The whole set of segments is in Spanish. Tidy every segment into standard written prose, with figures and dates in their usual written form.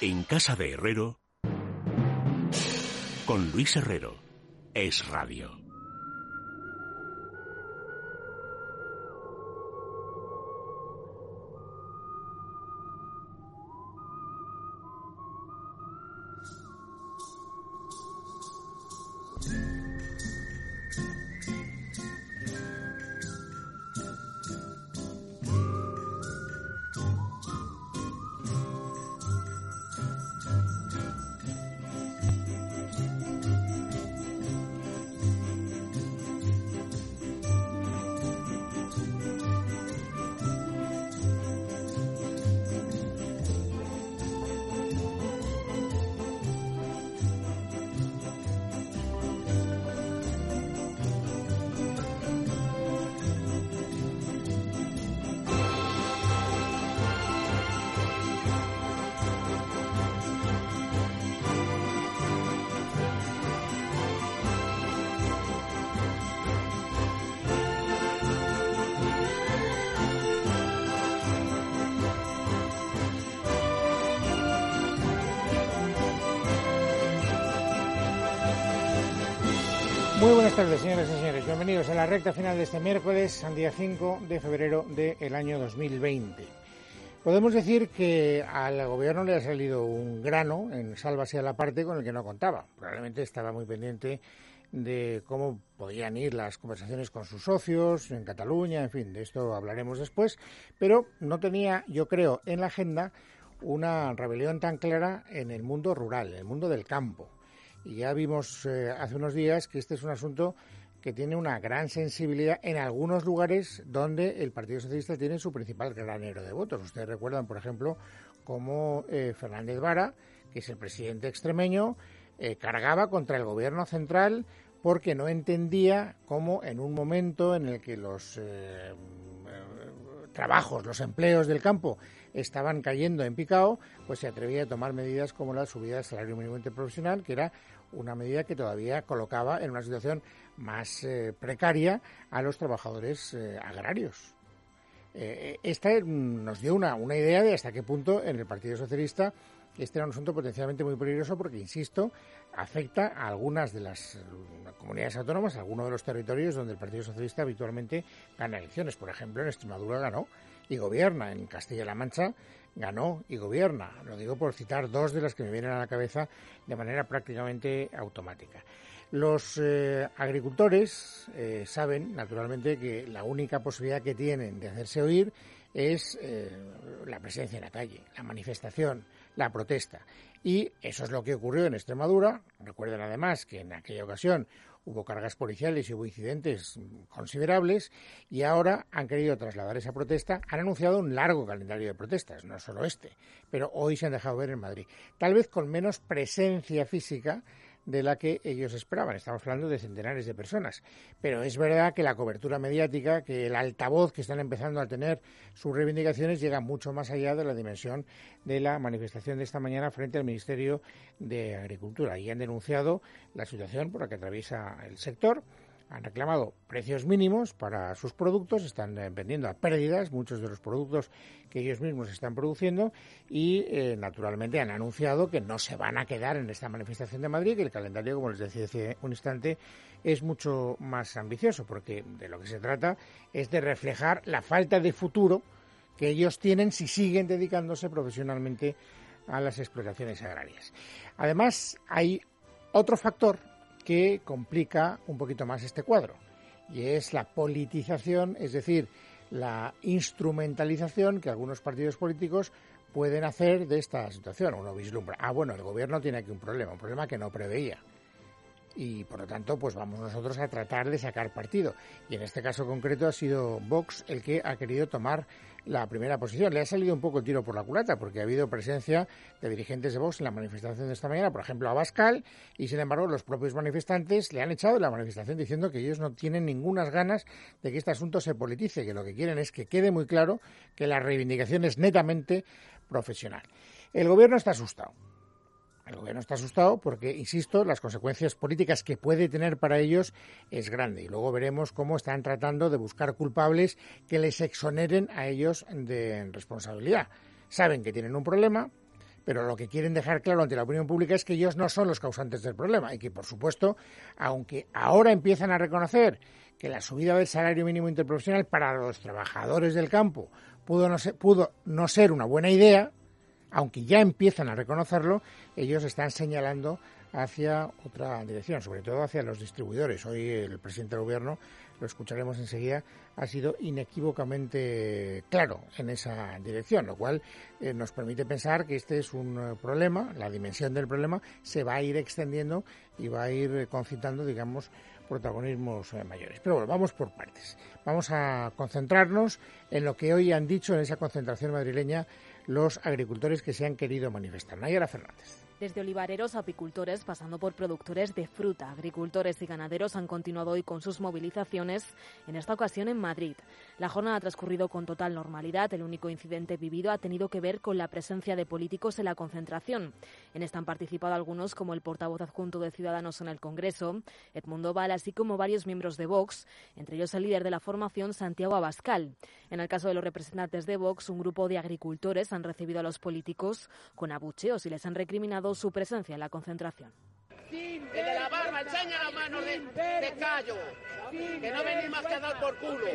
En casa de Herrero, con Luis Herrero, Es Radio. Muy buenas tardes, señoras y señores. Bienvenidos a la recta final de este miércoles, día 5 de febrero del año 2020. Podemos decir que al gobierno le ha salido un grano en sálvase a la parte con el que no contaba. Probablemente estaba muy pendiente de cómo podían ir las conversaciones con sus socios en Cataluña, en fin, de esto hablaremos después, pero no tenía, yo creo, en la agenda una rebelión tan clara en el mundo rural, en el mundo del campo. Y ya vimos hace unos días que este es un asunto que tiene una gran sensibilidad en algunos lugares donde el Partido Socialista tiene su principal granero de votos. Ustedes recuerdan, por ejemplo, cómo Fernández Vara, que es el presidente extremeño, cargaba contra el gobierno central porque no entendía cómo en un momento en el que los trabajos, los empleos del campo estaban cayendo en picado, pues se atrevía a tomar medidas como la subida del salario mínimo interprofesional, que era una medida que todavía colocaba en una situación más precaria a los trabajadores agrarios. Esta nos dio una idea de hasta qué punto en el Partido Socialista este era un asunto potencialmente muy peligroso porque, insisto, afecta a algunas de las comunidades autónomas, a algunos de los territorios donde el Partido Socialista habitualmente gana elecciones. Por ejemplo, en Extremadura ganó y gobierna, en Castilla-La Mancha ganó y gobierna. Lo digo por citar dos de las que me vienen a la cabeza de manera prácticamente automática. Los agricultores saben, naturalmente, que la única posibilidad que tienen de hacerse oír es la presencia en la calle, la manifestación, la protesta. Y eso es lo que ocurrió en Extremadura. Recuerden además que en aquella ocasión hubo cargas policiales y hubo incidentes considerables y ahora han querido trasladar esa protesta. Han anunciado un largo calendario de protestas, no solo este, pero hoy se han dejado ver en Madrid. Tal vez con menos presencia física de la que ellos esperaban. Estamos hablando de centenares de personas. Pero es verdad que la cobertura mediática, que el altavoz que están empezando a tener sus reivindicaciones llega mucho más allá de la dimensión de la manifestación de esta mañana frente al Ministerio de Agricultura. Y han denunciado la situación por la que atraviesa el sector. Han reclamado precios mínimos para sus productos, están vendiendo a pérdidas muchos de los productos que ellos mismos están produciendo y, naturalmente, han anunciado que no se van a quedar en esta manifestación de Madrid, que el calendario, como les decía hace un instante, es mucho más ambicioso, porque de lo que se trata es de reflejar la falta de futuro que ellos tienen si siguen dedicándose profesionalmente a las explotaciones agrarias. Además, hay otro factor que complica un poquito más este cuadro, y es la politización, es decir, la instrumentalización que algunos partidos políticos pueden hacer de esta situación. Uno vislumbra, el gobierno tiene aquí un problema que no preveía, y por lo tanto pues vamos nosotros a tratar de sacar partido, y en este caso concreto ha sido Vox el que ha querido tomar la primera posición. Le ha salido un poco el tiro por la culata porque ha habido presencia de dirigentes de Vox en la manifestación de esta mañana, por ejemplo Abascal, y sin embargo los propios manifestantes le han echado de la manifestación diciendo que ellos no tienen ningunas ganas de que este asunto se politice, que lo que quieren es que quede muy claro que la reivindicación es netamente profesional. El gobierno está asustado. El gobierno está asustado porque, insisto, las consecuencias políticas que puede tener para ellos es grande. Y luego veremos cómo están tratando de buscar culpables que les exoneren a ellos de responsabilidad. Saben que tienen un problema, pero lo que quieren dejar claro ante la opinión pública es que ellos no son los causantes del problema y que, por supuesto, aunque ahora empiezan a reconocer que la subida del salario mínimo interprofesional para los trabajadores del campo pudo no ser una buena idea, aunque ya empiezan a reconocerlo, ellos están señalando hacia otra dirección, sobre todo hacia los distribuidores. Hoy el presidente del Gobierno, lo escucharemos enseguida, ha sido inequívocamente claro en esa dirección, lo cual nos permite pensar que este es un problema, la dimensión del problema se va a ir extendiendo y va a ir concitando, digamos, protagonismos mayores. Pero bueno, vamos por partes. Vamos a concentrarnos en lo que hoy han dicho en esa concentración madrileña los agricultores que se han querido manifestar. Nayara Fernández. Desde olivareros a apicultores, pasando por productores de fruta, agricultores y ganaderos han continuado hoy con sus movilizaciones, en esta ocasión en Madrid. La jornada ha transcurrido con total normalidad. El único incidente vivido ha tenido que ver con la presencia de políticos en la concentración. En esta han participado algunos, como el portavoz adjunto de Ciudadanos en el Congreso, Edmundo Val, así como varios miembros de Vox, entre ellos el líder de la formación, Santiago Abascal. En el caso de los representantes de Vox, un grupo de agricultores han recibido a los políticos con abucheos y les han recriminado su presencia en la concentración. El de la barba, enseña la mano de callo, que no venís más que a dar por culo.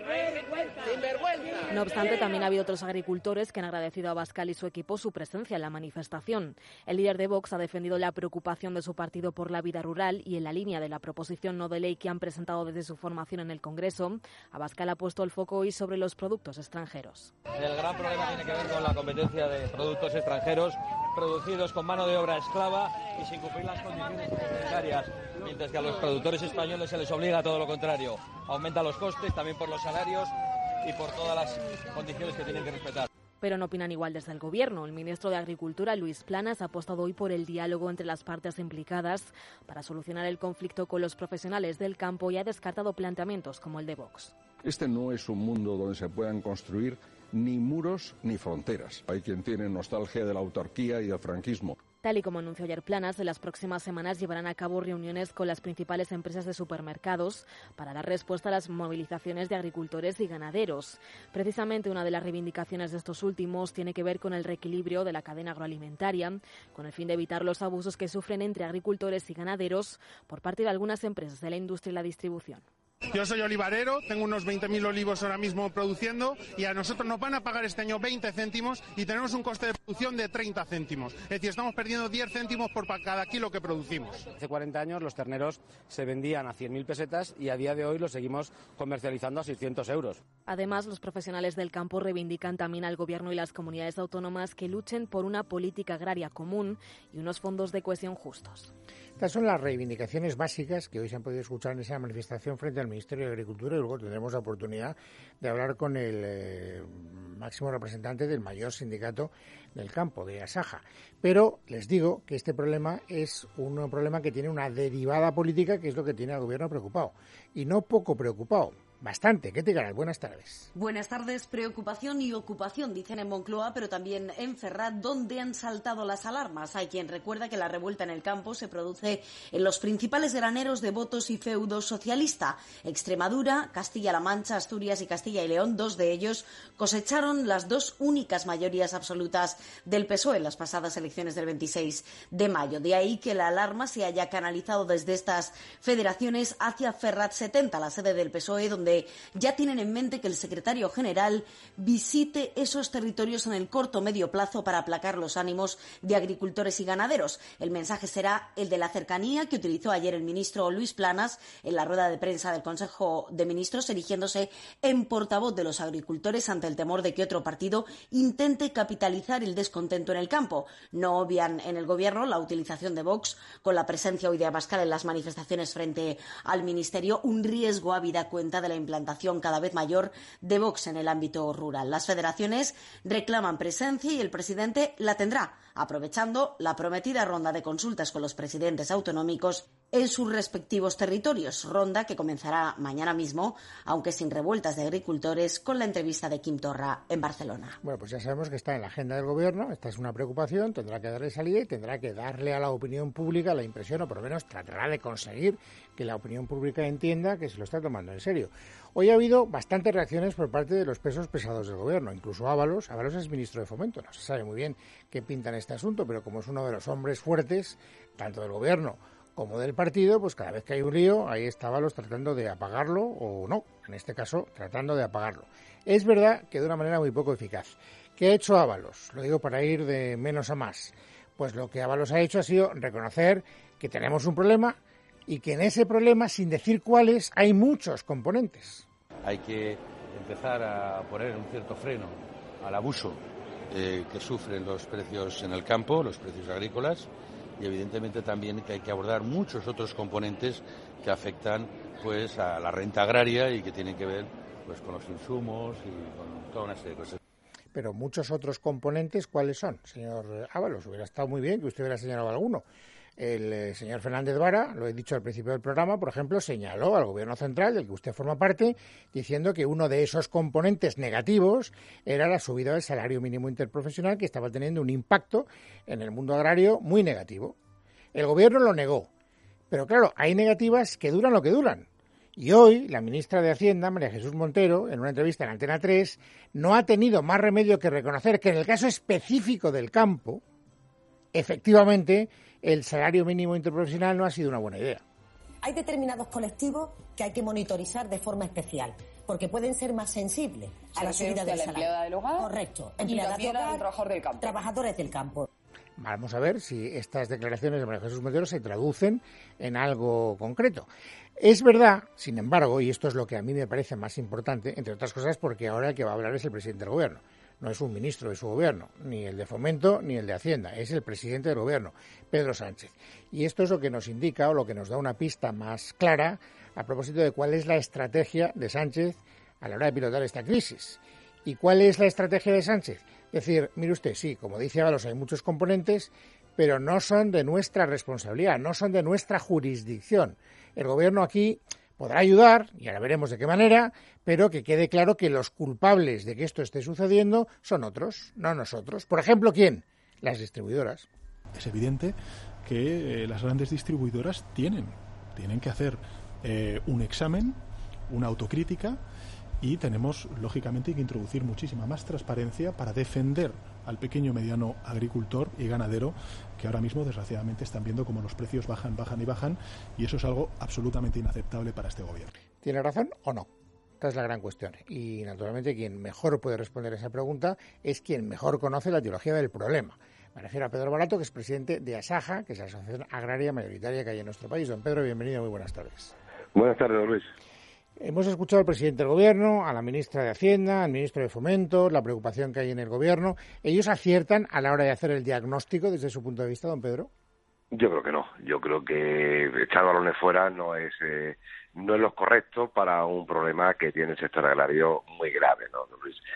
Sinvergüenza. No obstante, también ha habido otros agricultores que han agradecido a Abascal y su equipo su presencia en la manifestación. El líder de Vox ha defendido la preocupación de su partido por la vida rural y en la línea de la proposición no de ley que han presentado desde su formación en el Congreso, Abascal ha puesto el foco hoy sobre los productos extranjeros. El gran problema tiene que ver con la competencia de productos extranjeros producidos con mano de obra esclava y sin cumplir las condiciones sanitarias, mientras que a los productores españoles se les obliga a todo lo contrario. Aumenta los costes también por los salarios y por todas las condiciones que tienen que respetar. Pero no opinan igual desde el Gobierno. El ministro de Agricultura, Luis Planas, ha apostado hoy por el diálogo entre las partes implicadas para solucionar el conflicto con los profesionales del campo y ha descartado planteamientos como el de Vox. Este no es un mundo donde se puedan construir ni muros ni fronteras. Hay quien tiene nostalgia de la autarquía y del franquismo. Tal y como anunció ayer Planas, en las próximas semanas llevarán a cabo reuniones con las principales empresas de supermercados para dar respuesta a las movilizaciones de agricultores y ganaderos. Precisamente una de las reivindicaciones de estos últimos tiene que ver con el reequilibrio de la cadena agroalimentaria, con el fin de evitar los abusos que sufren entre agricultores y ganaderos por parte de algunas empresas de la industria y la distribución. Yo soy olivarero, tengo unos 20.000 olivos ahora mismo produciendo y a nosotros nos van a pagar este año 20 céntimos y tenemos un coste de producción de 30 céntimos. Es decir, estamos perdiendo 10 céntimos por cada kilo que producimos. Hace 40 años los terneros se vendían a 100.000 pesetas y a día de hoy los seguimos comercializando a 600 euros. Además, los profesionales del campo reivindican también al Gobierno y las comunidades autónomas que luchen por una política agraria común y unos fondos de cohesión justos. Estas son las reivindicaciones básicas que hoy se han podido escuchar en esa manifestación frente al Ministerio de Agricultura y luego tendremos la oportunidad de hablar con el máximo representante del mayor sindicato del campo, de Asaja. Pero les digo que este problema es un problema que tiene una derivada política, que es lo que tiene al Gobierno preocupado. Y no poco preocupado. Bastante. ¿Qué te ganas? Buenas tardes. Buenas tardes. Preocupación y ocupación, dicen en Moncloa, pero también en Ferrat, donde han saltado las alarmas. Hay quien recuerda que la revuelta en el campo se produce en los principales graneros de votos y feudo socialista. Extremadura, Castilla-La Mancha, Asturias y Castilla y León, dos de ellos cosecharon las dos únicas mayorías absolutas del PSOE en las pasadas elecciones del 26 de mayo. De ahí que la alarma se haya canalizado desde estas federaciones hacia Ferrat 70, la sede del PSOE, donde ya tienen en mente que el secretario general visite esos territorios en el corto o medio plazo para aplacar los ánimos de agricultores y ganaderos. El mensaje será el de la cercanía que utilizó ayer el ministro Luis Planas en la rueda de prensa del Consejo de Ministros, erigiéndose en portavoz de los agricultores ante el temor de que otro partido intente capitalizar el descontento en el campo. No obvian en el Gobierno la utilización de Vox, con la presencia hoy de Abascal en las manifestaciones frente al Ministerio, un riesgo habida cuenta de la implantación cada vez mayor de Vox en el ámbito rural. Las federaciones reclaman presencia y el presidente la tendrá, aprovechando la prometida ronda de consultas con los presidentes autonómicos en sus respectivos territorios, ronda que comenzará mañana mismo, aunque sin revueltas de agricultores, con la entrevista de Quim Torra en Barcelona. Bueno, pues ya sabemos que está en la agenda del Gobierno, esta es una preocupación, tendrá que darle salida y tendrá que darle a la opinión pública la impresión, o por lo menos tratará de conseguir que la opinión pública entienda que se lo está tomando en serio. Hoy ha habido bastantes reacciones por parte de los pesos pesados del Gobierno, incluso Ábalos es ministro de Fomento, no se sabe muy bien qué pinta en este asunto, pero como es uno de los hombres fuertes, tanto del Gobierno como del partido, pues cada vez que hay un lío, ahí está Ábalos tratando de apagarlo o no, en este caso tratando de apagarlo. Es verdad que de una manera muy poco eficaz. ¿Qué ha hecho Ábalos? Lo digo para ir de menos a más. Pues lo que Ábalos ha hecho ha sido reconocer que tenemos un problema y que en ese problema, sin decir cuáles, hay muchos componentes. Hay que empezar a poner un cierto freno al abuso que sufren los precios en el campo, los precios agrícolas, y evidentemente también que hay que abordar muchos otros componentes que afectan pues a la renta agraria y que tienen que ver pues con los insumos y con toda una serie de cosas. Pero muchos otros componentes, ¿cuáles son, señor Ábalos? Hubiera estado muy bien que usted hubiera señalado alguno. El señor Fernández Vara, lo he dicho al principio del programa, por ejemplo, señaló al Gobierno central, del que usted forma parte, diciendo que uno de esos componentes negativos era la subida del salario mínimo interprofesional, que estaba teniendo un impacto en el mundo agrario muy negativo. El Gobierno lo negó, pero claro, hay negativas que duran lo que duran. Y hoy la ministra de Hacienda, María Jesús Montero, en una entrevista en Antena 3, no ha tenido más remedio que reconocer que en el caso específico del campo, efectivamente, el salario mínimo interprofesional no ha sido una buena idea. Hay determinados colectivos que hay que monitorizar de forma especial, porque pueden ser más sensibles a la subida del salario. ¿Empleada del hogar? Correcto. Empleada del hogar, trabajador del campo. Trabajadores del campo. Vamos a ver si estas declaraciones de María Jesús Montero se traducen en algo concreto. Es verdad, sin embargo, y esto es lo que a mí me parece más importante, entre otras cosas porque ahora el que va a hablar es el presidente del Gobierno. No es un ministro de su gobierno, ni el de Fomento, ni el de Hacienda. Es el presidente del gobierno, Pedro Sánchez. Y esto es lo que nos indica o lo que nos da una pista más clara a propósito de cuál es la estrategia de Sánchez a la hora de pilotar esta crisis. ¿Y cuál es la estrategia de Sánchez? Decir, mire usted, sí, como dice Ábalos, hay muchos componentes, pero no son de nuestra responsabilidad, no son de nuestra jurisdicción. El gobierno aquí podrá ayudar, y ahora veremos de qué manera, pero que quede claro que los culpables de que esto esté sucediendo son otros, no nosotros. Por ejemplo, ¿quién? Las distribuidoras. Es evidente que las grandes distribuidoras tienen que hacer un examen, una autocrítica, y tenemos, lógicamente, que introducir muchísima más transparencia para defender al pequeño y mediano agricultor y ganadero, que ahora mismo, desgraciadamente, están viendo cómo los precios bajan, y eso es algo absolutamente inaceptable para este gobierno. ¿Tiene razón o no? Esta es la gran cuestión. Y, naturalmente, quien mejor puede responder a esa pregunta es quien mejor conoce la etiología del problema. Me refiero a Pedro Barato, que es presidente de ASAJA, que es la asociación agraria mayoritaria que hay en nuestro país. Don Pedro, bienvenido, muy buenas tardes. Buenas tardes, don Luis. Hemos escuchado al presidente del Gobierno, a la ministra de Hacienda, al ministro de Fomento, la preocupación que hay en el Gobierno. ¿Ellos aciertan a la hora de hacer el diagnóstico desde su punto de vista, don Pedro? Yo creo que no. Yo creo que echar balones fuera no es lo correcto para un problema que tiene el sector agrario muy grave, ¿no, don Luis?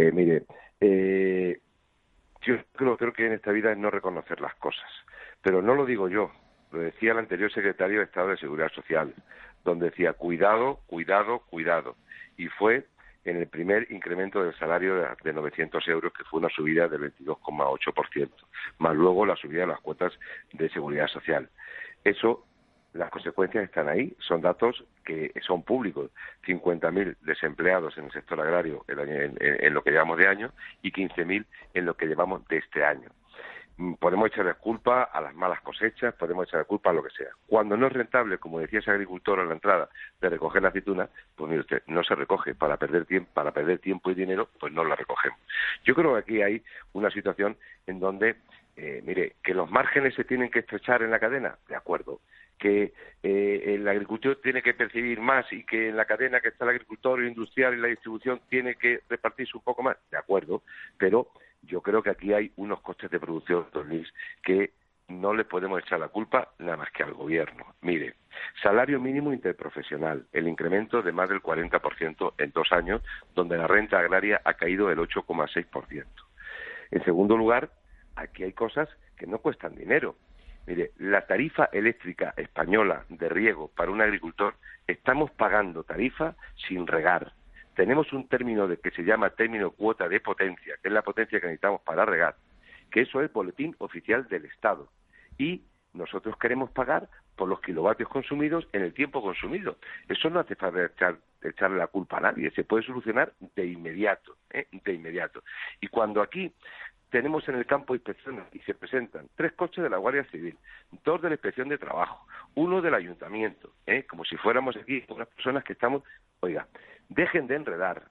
Yo creo que en esta vida es no reconocer las cosas. Pero no lo digo yo, lo decía el anterior secretario de Estado de Seguridad Social, donde decía cuidado, cuidado, cuidado. Y fue en el primer incremento del salario de 900 euros, que fue una subida del 22,8%, más luego la subida de las cuotas de seguridad social. Eso, las consecuencias están ahí, son datos que son públicos. 50.000 desempleados en el sector agrario en lo que llevamos de año y 15.000 en lo que llevamos de este año. Podemos echarle culpa a las malas cosechas, podemos echarle culpa a lo que sea. Cuando no es rentable, como decía ese agricultor a la entrada, de recoger la aceituna, pues mire usted, no se recoge. Para perder tiempo y dinero, pues no la recogemos. Yo creo que aquí hay una situación en donde, que los márgenes se tienen que estrechar en la cadena, de acuerdo. Que el agricultor tiene que percibir más y que en la cadena que está el agricultor, el industrial y la distribución tiene que repartirse un poco más, de acuerdo, pero yo creo que aquí hay unos costes de producción, don Luis, que no le podemos echar la culpa nada más que al gobierno. Mire, salario mínimo interprofesional, el incremento de más del 40% en 2 años, donde la renta agraria ha caído del 8,6%. En segundo lugar, aquí hay cosas que no cuestan dinero. Mire, la tarifa eléctrica española de riego para un agricultor, estamos pagando tarifa sin regar. Tenemos un término que se llama término cuota de potencia, que es la potencia que necesitamos para regar, que eso es boletín oficial del Estado. Y nosotros queremos pagar por los kilovatios consumidos en el tiempo consumido. Eso no hace falta echarle la culpa a nadie, se puede solucionar de inmediato, de inmediato. Y cuando aquí tenemos en el campo inspecciones y se presentan 3 coches de la Guardia Civil, 2 de la Inspección de Trabajo, 1 del Ayuntamiento, como si fuéramos aquí unas personas que estamos... Oiga, dejen de enredar,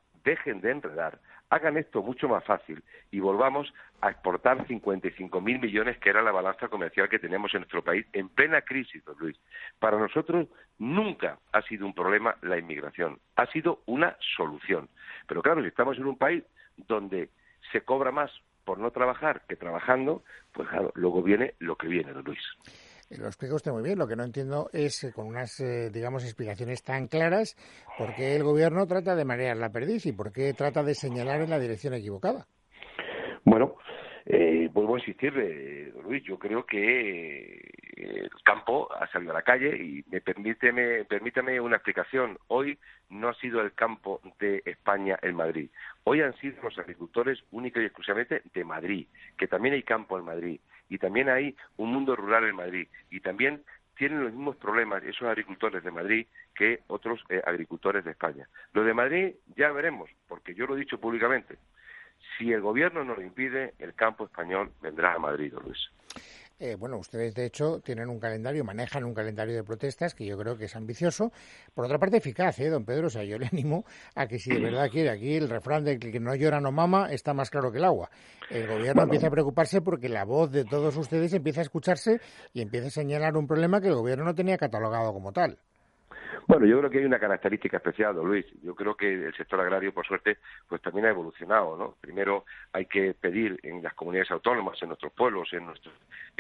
hagan esto mucho más fácil y volvamos a exportar 55.000 millones, que era la balanza comercial que tenemos en nuestro país en plena crisis, don Luis. Para nosotros nunca ha sido un problema la inmigración, ha sido una solución. Pero claro, si estamos en un país donde se cobra más por no trabajar que trabajando, pues claro, luego viene lo que viene, don Luis. Lo explica usted muy bien. Lo que no entiendo es, con unas, digamos, explicaciones tan claras, por qué el Gobierno trata de marear la perdiz y por qué trata de señalar en la dirección equivocada. Bueno, vuelvo a insistir, don Luis, yo creo que el campo ha salido a la calle y permítame una explicación. Hoy no ha sido el campo de España en Madrid. Hoy han sido los agricultores única y exclusivamente de Madrid, que también hay campo en Madrid y también hay un mundo rural en Madrid y también tienen los mismos problemas esos agricultores de Madrid que otros agricultores de España. Lo de Madrid ya veremos, porque yo lo he dicho públicamente. Si el Gobierno no lo impide, el campo español vendrá a Madrid, don Luis. Bueno, ustedes de hecho tienen un calendario, manejan un calendario de protestas que yo creo que es ambicioso, por otra parte eficaz, don Pedro. O sea, yo le animo a que si de verdad quiere, aquí el refrán de que no llora no mama está más claro que el agua. El Gobierno empieza a preocuparse porque la voz de todos ustedes empieza a escucharse y empieza a señalar un problema que el Gobierno no tenía catalogado como tal. Bueno, yo creo que hay una característica especial, don Luis. Yo creo que el sector agrario, por suerte, pues también ha evolucionado, ¿no? Primero hay que pedir en las comunidades autónomas, en nuestros pueblos, en nuestros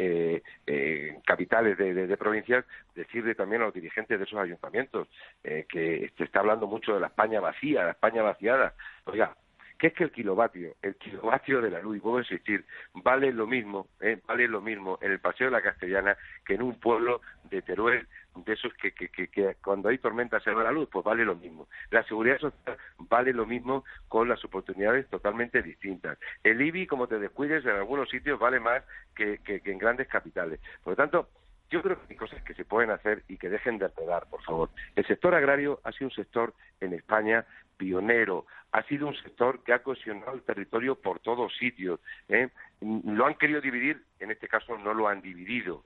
capitales de provincias, decirle también a los dirigentes de esos ayuntamientos que se está hablando mucho de la España vacía, la España vaciada. Oiga, ¿qué es que el kilovatio de la luz, y puedo insistir, vale lo mismo en el Paseo de la Castellana que en un pueblo de Teruel, de esos que cuando hay tormenta se va la luz? Pues vale lo mismo. La seguridad social vale lo mismo, con las oportunidades totalmente distintas. El IBI, como te descuides, en algunos sitios vale más que en grandes capitales. Por lo tanto, yo creo que hay cosas que se pueden hacer y que dejen de enredar, por favor. El sector agrario ha sido un sector en España pionero, ha sido un sector que ha cohesionado el territorio por todos sitios. Lo han querido dividir, en este caso no lo han dividido,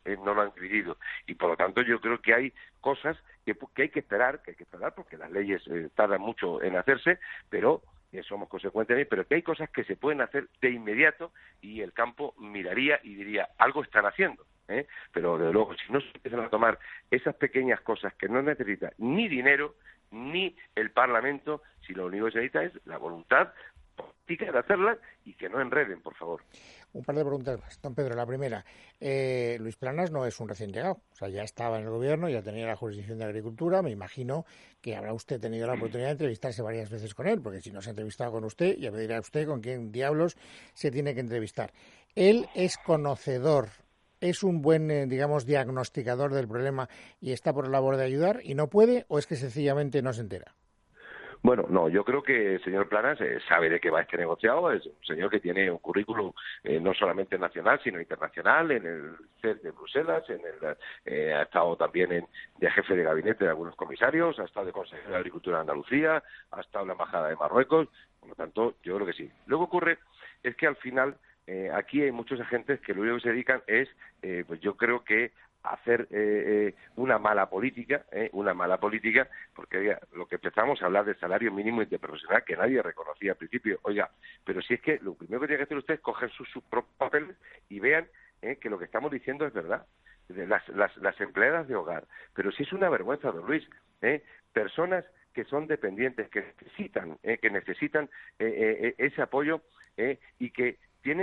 y por lo tanto yo creo que hay cosas que hay que esperar porque las leyes tardan mucho en hacerse, pero somos consecuentes, pero que hay cosas que se pueden hacer de inmediato y el campo miraría y diría, algo están haciendo. Pero desde luego, si no se empiezan a tomar esas pequeñas cosas que no necesita ni dinero ni el Parlamento, si lo único que se necesita es la voluntad política de hacerlas y que no enreden, por favor. Un par de preguntas más, don Pedro. La primera, Luis Planas no es un recién llegado, o sea, ya estaba en el Gobierno, ya tenía la jurisdicción de Agricultura. Me imagino que habrá usted tenido la oportunidad de entrevistarse varias veces con él, porque si no se ha entrevistado con usted, ya me dirá usted con quién diablos se tiene que entrevistar. Él es conocedor, es un buen, digamos, diagnosticador del problema y está por la labor de ayudar y no puede, o es que sencillamente no se entera. Bueno, no, yo creo que el señor Planas sabe de qué va este negociado. Es un señor que tiene un currículum no solamente nacional, sino internacional, en el CES de Bruselas, ha estado también de jefe de gabinete de algunos comisarios, ha estado de consejero de Agricultura de Andalucía, ha estado en la Embajada de Marruecos, por lo tanto, yo creo que sí. Luego ocurre es que al final aquí hay muchos agentes que lo único que se dedican es, pues yo creo que hacer una mala política, porque oiga, lo que empezamos a hablar del salario mínimo interprofesional que nadie reconocía al principio, oiga, pero si es que lo primero que tiene que hacer usted es coger sus propios papeles y vean que lo que estamos diciendo es verdad. Las empleadas de hogar, pero si es una vergüenza, don Luis, personas que son dependientes, que necesitan ese apoyo y que tienen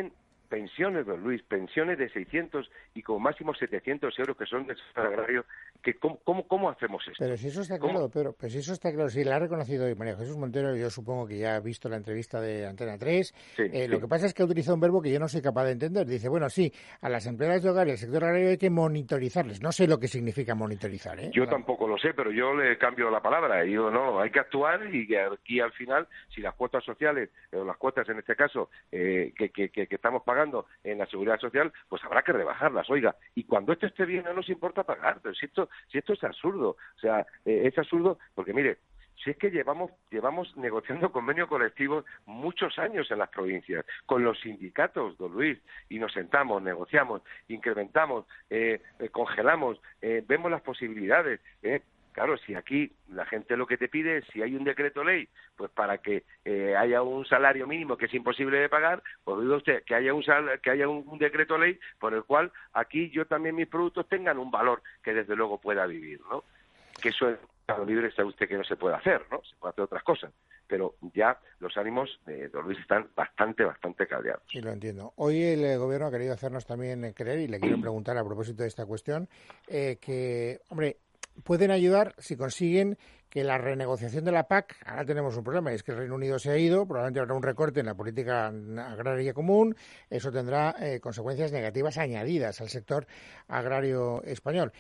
pensiones, don Luis, pensiones de 600 y como máximo 700 euros que son del sector agrario, que ¿cómo hacemos esto? Pero si eso está claro, Pedro, pues si eso está claro, si la ha reconocido hoy María Jesús Montero, yo supongo que ya ha visto la entrevista de Antena 3, lo que pasa es que ha utilizado un verbo que yo no soy capaz de entender. Dice, bueno, sí, a las empleadas de hogar y al sector agrario hay que monitorizarles. No sé lo que significa monitorizar, ¿eh? Yo tampoco lo sé, pero yo le cambio la palabra. Yo no, hay que actuar y aquí al final, si las cuotas sociales, o las cuotas en este caso, que estamos pagando en la seguridad social, pues habrá que rebajarlas, oiga. Y cuando esto esté bien no nos importa pagar, pero si esto es absurdo. O sea, es absurdo porque, mire, si es que llevamos negociando convenios colectivos muchos años en las provincias, con los sindicatos, don Luis, y nos sentamos, negociamos, incrementamos, congelamos, vemos las posibilidades. Claro, si aquí la gente lo que te pide es, si hay un decreto ley, pues para que haya un salario mínimo que es imposible de pagar, pues diga usted que haya un decreto ley por el cual aquí yo también mis productos tengan un valor que desde luego pueda vivir, ¿no? Que eso en el mercado libre sabe usted que no se puede hacer, ¿no? Se puede hacer otras cosas, pero ya los ánimos de don Luis están bastante cabreados. Sí, lo entiendo. Hoy el Gobierno ha querido hacernos también creer, y le quiero preguntar a propósito de esta cuestión, que, hombre, pueden ayudar si consiguen que la renegociación de la PAC, ahora tenemos un problema, y es que el Reino Unido se ha ido, probablemente habrá un recorte en la política agraria común, eso tendrá consecuencias negativas añadidas al sector agrario español.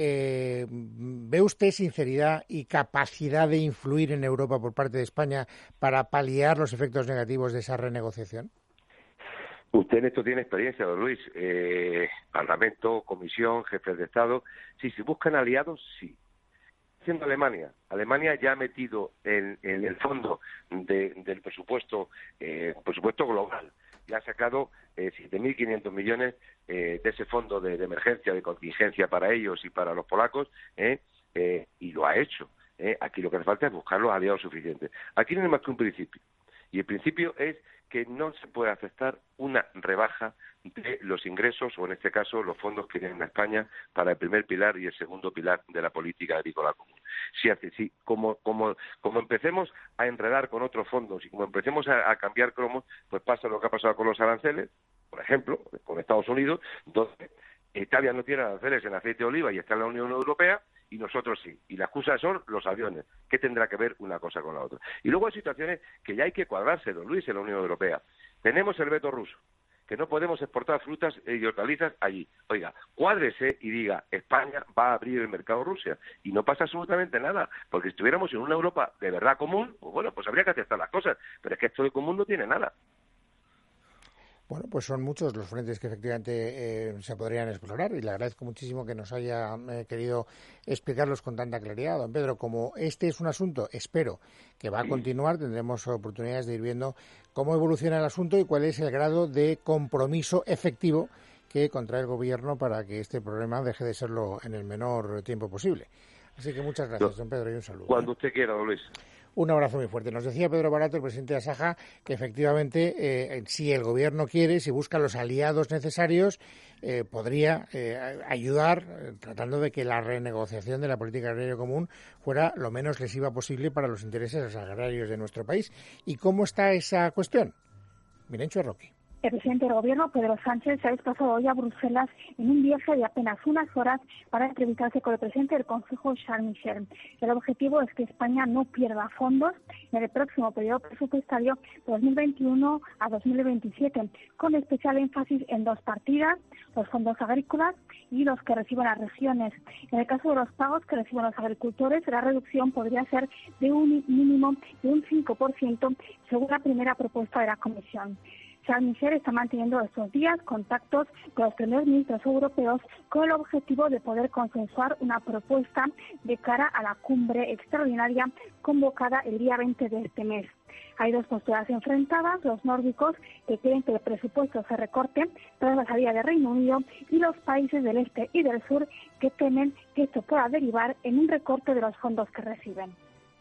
¿Ve usted sinceridad y capacidad de influir en Europa por parte de España para paliar los efectos negativos de esa renegociación? Usted en esto tiene experiencia, don Luis. Parlamento, Comisión, jefes de Estado. Si se buscan aliados, sí. Siendo Alemania ya ha metido en el fondo del presupuesto global, ya ha sacado 7.500 millones de ese fondo de emergencia, de contingencia para ellos y para los polacos, y lo ha hecho. Aquí lo que hace falta es buscar los aliados suficientes. Aquí no hay más que un principio, y el principio es que no se puede aceptar una rebaja de los ingresos, o en este caso los fondos que tienen a España para el primer pilar y el segundo pilar de la política agrícola común. Si como empecemos a enredar con otros fondos y como empecemos a cambiar cromos, pues pasa lo que ha pasado con los aranceles, por ejemplo, con Estados Unidos, donde Italia no tiene aranceles en aceite de oliva y está en la Unión Europea, y nosotros sí. Y la excusa son los aviones. ¿Qué tendrá que ver una cosa con la otra? Y luego hay situaciones que ya hay que cuadrarse, don Luis, en la Unión Europea. Tenemos el veto ruso, que no podemos exportar frutas y hortalizas allí. Oiga, cuádrese y diga, España va a abrir el mercado a Rusia. Y no pasa absolutamente nada, porque si estuviéramos en una Europa de verdad común, pues bueno, pues habría que aceptar las cosas. Pero es que esto de común no tiene nada. Bueno, pues son muchos los frentes que efectivamente se podrían explorar, y le agradezco muchísimo que nos haya querido explicarlos con tanta claridad. Don Pedro, como este es un asunto, espero, que va a continuar, tendremos oportunidades de ir viendo cómo evoluciona el asunto y cuál es el grado de compromiso efectivo que contrae el Gobierno para que este problema deje de serlo en el menor tiempo posible. Así que muchas gracias, don Pedro, y un saludo. Cuando usted quiera, don Luis. Un abrazo muy fuerte. Nos decía Pedro Barato, el presidente de Asaja, que efectivamente, si el Gobierno quiere, si busca los aliados necesarios, podría ayudar tratando de que la renegociación de la política agraria común fuera lo menos lesiva posible para los intereses agrarios de nuestro país. ¿Y cómo está esa cuestión? Mirencho Roque. El presidente del Gobierno, Pedro Sánchez, se ha desplazado hoy a Bruselas en un viaje de apenas unas horas para entrevistarse con el presidente del Consejo, Charles Michel. El objetivo es que España no pierda fondos en el próximo periodo presupuestario 2021 a 2027, con especial énfasis en dos partidas, los fondos agrícolas y los que reciben las regiones. En el caso de los pagos que reciben los agricultores, la reducción podría ser de un mínimo de un 5%, según la primera propuesta de la Comisión. Charles Michel está manteniendo estos días contactos con los primeros ministros europeos con el objetivo de poder consensuar una propuesta de cara a la cumbre extraordinaria convocada el día 20 de este mes. Hay dos posturas enfrentadas, los nórdicos, que quieren que el presupuesto se recorte tras la salida del Reino Unido, y los países del este y del sur, que temen que esto pueda derivar en un recorte de los fondos que reciben.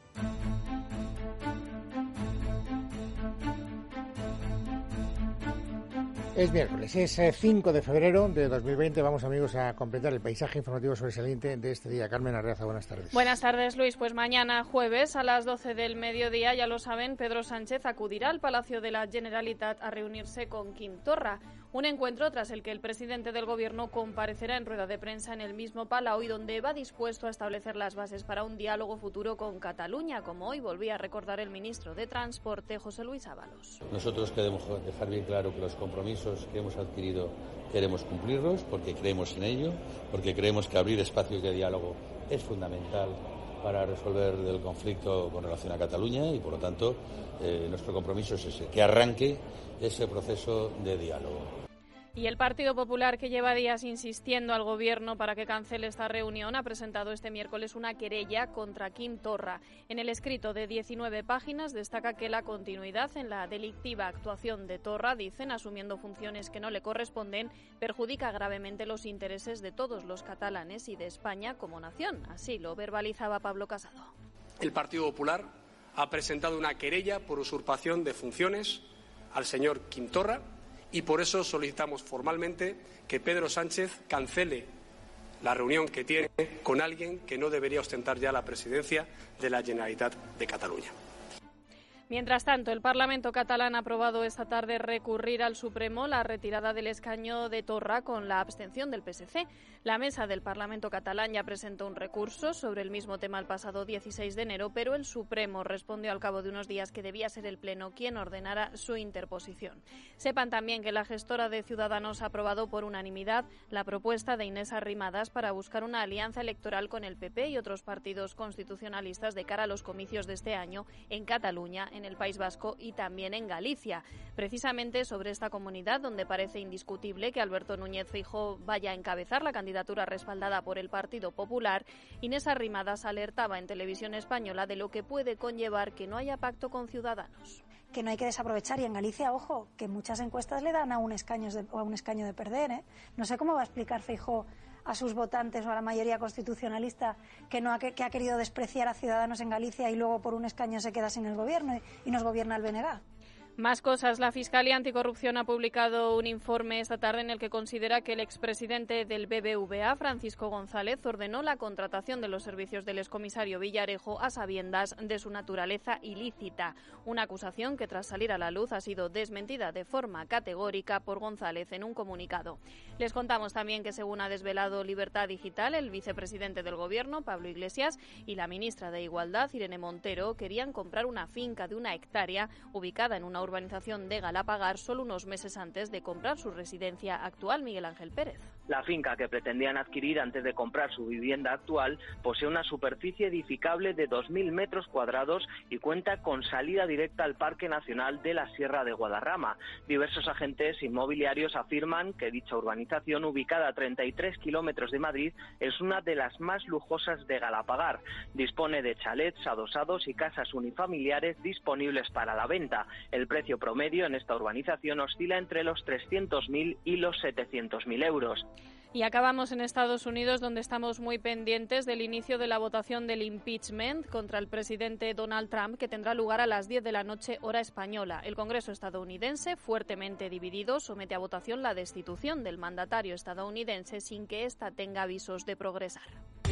Es miércoles, es 5 de febrero de 2020. Vamos, amigos, a completar el paisaje informativo sobresaliente de este día. Carmen Arreaza, buenas tardes. Buenas tardes, Luis. Pues mañana jueves a las 12 del mediodía, ya lo saben, Pedro Sánchez acudirá al Palacio de la Generalitat a reunirse con Quim Torra. Un encuentro tras el que el presidente del Gobierno comparecerá en rueda de prensa en el mismo Palau y donde va dispuesto a establecer las bases para un diálogo futuro con Cataluña, como hoy volvía a recordar el ministro de Transporte, José Luis Ábalos. Nosotros queremos dejar bien claro que los compromisos que hemos adquirido queremos cumplirlos porque creemos en ello, porque creemos que abrir espacios de diálogo es fundamental para resolver el conflicto con relación a Cataluña y, por lo tanto, nuestro compromiso es ese, que arranque ese proceso de diálogo. Y el Partido Popular, que lleva días insistiendo al Gobierno para que cancele esta reunión, ha presentado este miércoles una querella contra Quim Torra. En el escrito de 19 páginas destaca que la continuidad en la delictiva actuación de Torra, dicen, asumiendo funciones que no le corresponden, perjudica gravemente los intereses de todos los catalanes y de España como nación. Así lo verbalizaba Pablo Casado. El Partido Popular ha presentado una querella por usurpación de funciones al señor Quim Torra, y por eso solicitamos formalmente que Pedro Sánchez cancele la reunión que tiene con alguien que no debería ostentar ya la presidencia de la Generalitat de Cataluña. Mientras tanto, el Parlamento catalán ha aprobado esta tarde recurrir al Supremo la retirada del escaño de Torra con la abstención del PSC. La mesa del Parlamento catalán ya presentó un recurso sobre el mismo tema el pasado 16 de enero, pero el Supremo respondió al cabo de unos días que debía ser el Pleno quien ordenara su interposición. Sepan también que la gestora de Ciudadanos ha aprobado por unanimidad la propuesta de Inés Arrimadas para buscar una alianza electoral con el PP y otros partidos constitucionalistas de cara a los comicios de este año en Cataluña, en el País Vasco y también en Galicia. Precisamente sobre esta comunidad, donde parece indiscutible que Alberto Núñez Feijóo vaya a encabezar la candidatura respaldada por el Partido Popular, Inés Arrimadas alertaba en Televisión Española de lo que puede conllevar que no haya pacto con Ciudadanos. Que no hay que desaprovechar, y en Galicia, ojo, que muchas encuestas le dan a un escaño de perder, ¿eh? No sé cómo va a explicar Feijóo a sus votantes o a la mayoría constitucionalista que ha querido despreciar a Ciudadanos en Galicia y luego por un escaño se queda sin el gobierno y nos gobierna el BNG. Más cosas. La Fiscalía Anticorrupción ha publicado un informe esta tarde en el que considera que el expresidente del BBVA, Francisco González, ordenó la contratación de los servicios del excomisario Villarejo a sabiendas de su naturaleza ilícita. Una acusación que, tras salir a la luz, ha sido desmentida de forma categórica por González en un comunicado. Les contamos también que, según ha desvelado Libertad Digital, el vicepresidente del Gobierno, Pablo Iglesias, y la ministra de Igualdad, Irene Montero, querían comprar una finca de 1 hectárea ubicada en una urbanización de Galapagar solo unos meses antes de comprar su residencia actual. Miguel Ángel Pérez. La finca que pretendían adquirir antes de comprar su vivienda actual posee una superficie edificable de 2.000 metros cuadrados y cuenta con salida directa al Parque Nacional de la Sierra de Guadarrama. Diversos agentes inmobiliarios afirman que dicha urbanización, ubicada a 33 kilómetros de Madrid, es una de las más lujosas de Galapagar. Dispone de chalets adosados y casas unifamiliares disponibles para la venta. El precio promedio en esta urbanización oscila entre los 300.000 y los 700.000 euros. Y acabamos en Estados Unidos, donde estamos muy pendientes del inicio de la votación del impeachment contra el presidente Donald Trump, que tendrá lugar a las 10 de la noche, hora española. El Congreso estadounidense, fuertemente dividido, somete a votación la destitución del mandatario estadounidense sin que ésta tenga avisos de progresar.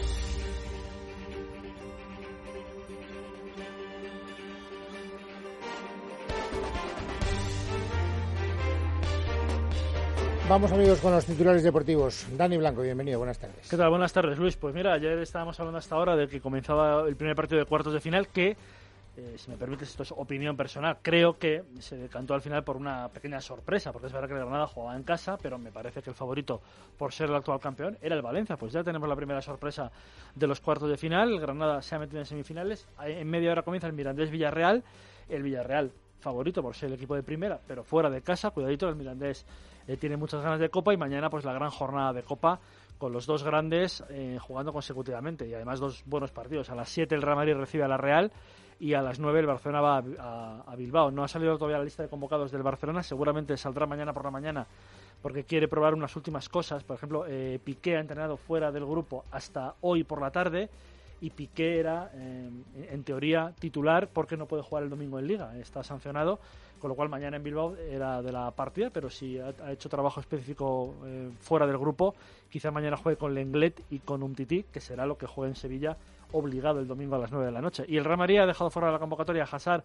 Vamos, amigos, con los titulares deportivos. Dani Blanco, bienvenido, buenas tardes. ¿Qué tal? Buenas tardes, Luis. Pues mira, ayer estábamos hablando hasta ahora de que comenzaba el primer partido de cuartos de final que, si me permites, esto es opinión personal, creo que se decantó al final por una pequeña sorpresa, porque es verdad que el Granada jugaba en casa, pero me parece que el favorito, por ser el actual campeón, era el Valencia. Pues ya tenemos la primera sorpresa de los cuartos de final. El Granada se ha metido en semifinales. En media hora comienza el Mirandés-Villarreal. El Villarreal favorito por ser el equipo de primera, pero fuera de casa. Cuidadito, el Mirandés tiene muchas ganas de Copa, y mañana pues la gran jornada de Copa con los dos grandes jugando consecutivamente, y además dos buenos partidos. A las 7 el Real Madrid recibe a la Real y a las 9 el Barcelona va a Bilbao. No ha salido todavía la lista de convocados del Barcelona, seguramente saldrá mañana por la mañana porque quiere probar unas últimas cosas. Por ejemplo, Piqué ha entrenado fuera del grupo hasta hoy por la tarde, y Piqué era, en teoría, titular porque no puede jugar el domingo en Liga. Está sancionado, con lo cual mañana en Bilbao era de la partida, pero si ha hecho trabajo específico fuera del grupo, quizá mañana juegue con Lenglet y con Umtiti, que será lo que juegue en Sevilla obligado el domingo a las 9 de la noche. Y el Real Madrid ha dejado fuera de la convocatoria a Hazard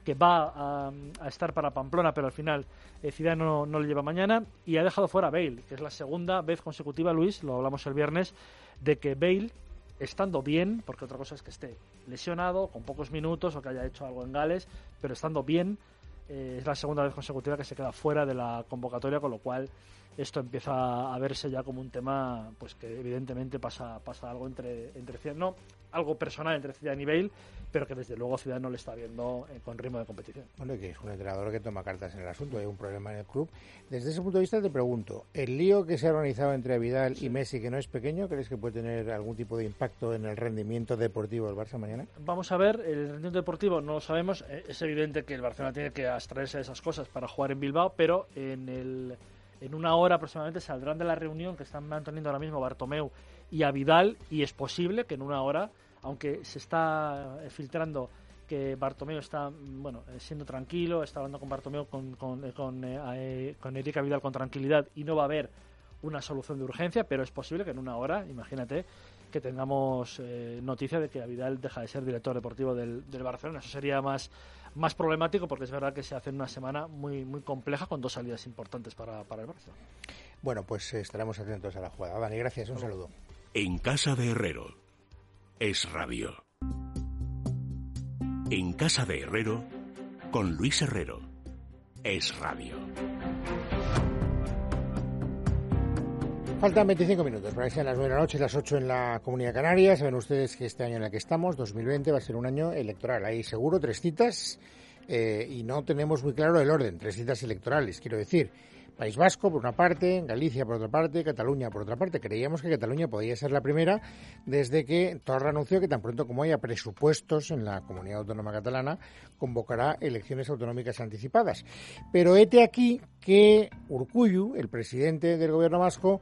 que va a estar para Pamplona, pero al final Zidane no le lleva mañana, y ha dejado fuera a Bale, que es la segunda vez consecutiva, Luis, lo hablamos el viernes, de que Bale, estando bien, porque otra cosa es que esté lesionado, con pocos minutos, o que haya hecho algo en Gales, pero estando bien, es la segunda vez consecutiva que se queda fuera de la convocatoria, con lo cual esto empieza a verse ya como un tema, pues que evidentemente pasa algo entre Zidane, no algo personal entre Zidane y Bale, pero que desde luego Zidane no le está viendo con ritmo de competición. Bueno, y que es un entrenador que toma cartas en el asunto, hay un problema en el club. Desde ese punto de vista te pregunto, ¿el lío que se ha organizado entre Vidal y Messi, que no es pequeño, crees que puede tener algún tipo de impacto en el rendimiento deportivo del Barça mañana? Vamos a ver, el rendimiento deportivo no lo sabemos, es evidente que el Barcelona tiene que abstraerse de esas cosas para jugar en Bilbao, pero en una hora aproximadamente saldrán de la reunión que están manteniendo ahora mismo Bartomeu y a Vidal, y es posible que en una hora, aunque se está filtrando que Bartomeu está siendo tranquilo, está hablando con Bartomeu con Eric Vidal con tranquilidad, y no va a haber una solución de urgencia, pero es posible que en una hora, imagínate, que tengamos noticia de que Vidal deja de ser director deportivo del Barcelona. Eso sería más problemático, porque es verdad que se hace en una semana muy muy compleja, con dos salidas importantes para el Barça. Bueno, pues estaremos atentos a la jugada. Dani, gracias, un saludo. En casa de Herrero es radio. En casa de Herrero con Luis Herrero es radio. Faltan 25 minutos para que sean las 9 de la noche, las 8 en la Comunidad Canaria. Saben ustedes que este año en el que estamos, 2020, va a ser un año electoral. Hay seguro 3 citas y no tenemos muy claro el orden. 3 citas electorales, quiero decir. País Vasco por una parte, Galicia por otra parte, Cataluña por otra parte. Creíamos que Cataluña podía ser la primera desde que Torra anunció que tan pronto como haya presupuestos en la Comunidad Autónoma Catalana convocará elecciones autonómicas anticipadas. Pero hete aquí que Urkullu, el presidente del gobierno vasco,